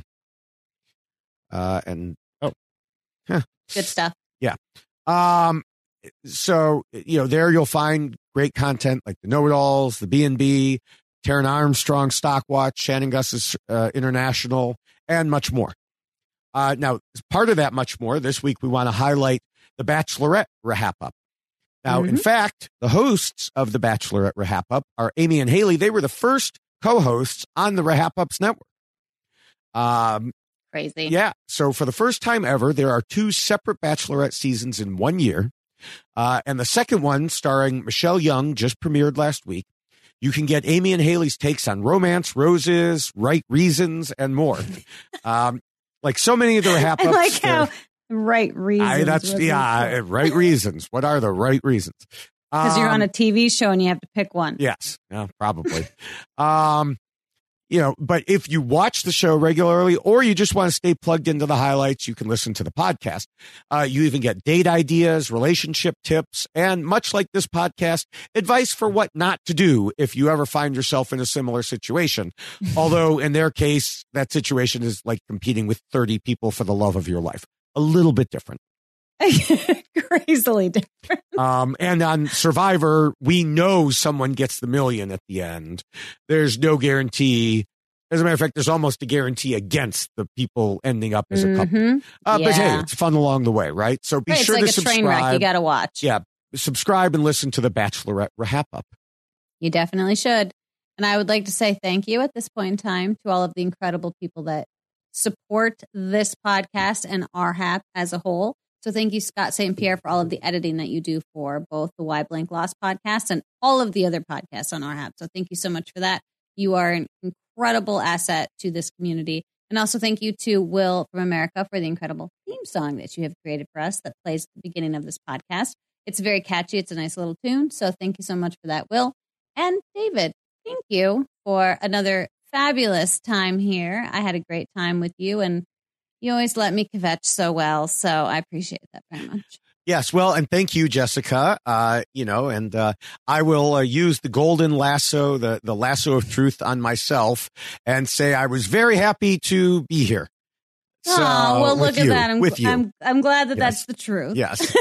uh, and, oh, Good stuff. Um, so, you know, there you'll find great content like the Know-It-Alls, the B and B, Taryn Armstrong, Stockwatch, Shannon Gus's uh, International, and much more. Uh, now, as part of that much more, this week we want to highlight the Bachelorette Rehap Up. Now, in Mhm. fact, the hosts of the Bachelorette Rehap Up are Amy and Haley. They were the first co-hosts on the Rehap Ups network. Um, Crazy. yeah. So for the first time ever, there are two separate Bachelorette seasons in one year. Uh, and the second one, starring Michelle Young, just premiered last week. You can get Amy and Haley's takes on romance, roses, right reasons, and more. um, like so many of the Rehap Ups. I like how they're- right reasons. I, that's, yeah, right reasons. What are the right reasons? Because you're on Um, a T V show and you have to pick one. Yes, yeah, probably. um, you know, but if you watch the show regularly or you just want to stay plugged into the highlights, you can listen to the podcast. Uh, you even get date ideas, relationship tips, and much like this podcast, advice for what not to do if you ever find yourself in a similar situation. Although in their case, that situation is like competing with thirty people for the love of your life. A little bit different. Crazily different. Um, and on Survivor, we know someone gets the million at the end. There's no guarantee. As a matter of fact, there's almost a guarantee against the people ending up as a couple. Mhm. Uh, But hey, Yeah. it's fun along the way, right? So be Right, sure it's like to a train wreck. You subscribe. got to watch. Yeah, subscribe and listen to the Bachelorette Rehap Up. You definitely should. And I would like to say thank you at this point in time to all of the incredible people that support this podcast and R H A P as a whole. So thank you, Scott Saint Pierre, for all of the editing that you do for both the Why Blank Lost podcast and all of the other podcasts on R H A P. So thank you so much for that. You are an incredible asset to this community. And also thank you to Will from America for the incredible theme song that you have created for us that plays at the beginning of this podcast. It's very catchy. It's a nice little tune. So thank you so much for that, Will. And David, thank you for another fabulous time here. I had a great time with you, and you always let me kvetch so well. So I appreciate that very much. Yes, well, and thank you, Jessica. Uh, you know, and uh, I will uh, use the golden lasso, the, the lasso of truth on myself and say I was very happy to be here. So, oh, well, look with at you, that. I'm, with you. I'm, I'm glad that Yes. that's the truth. Yes.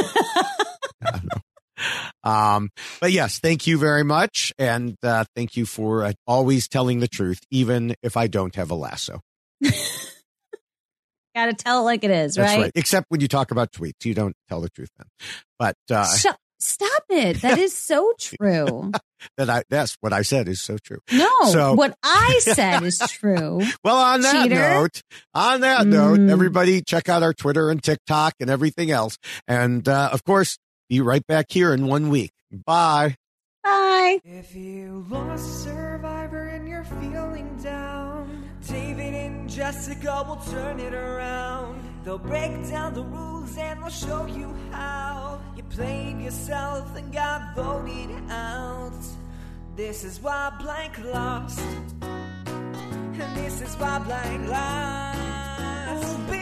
um, but yes, thank you very much. And uh, thank you for uh, always telling the truth, even if I don't have a lasso. Got to tell it like it is, That's right? right. Except when you talk about tweets, you don't tell the truth then. But uh, Sh- stop it. That is so true. that I that's what I said is so true. No, So- what I said is true. Well, on that Cheater. note, on that Mm. note, everybody check out our Twitter and TikTok and everything else. And uh, of course, be right back here in one week. Bye. Bye. If you lost Survivor and you're feeling down, David and Jessica will turn it around. They'll break down the rules and they'll show you how. You played yourself and got voted out. This is why Blank lost. And this is why Blank lost.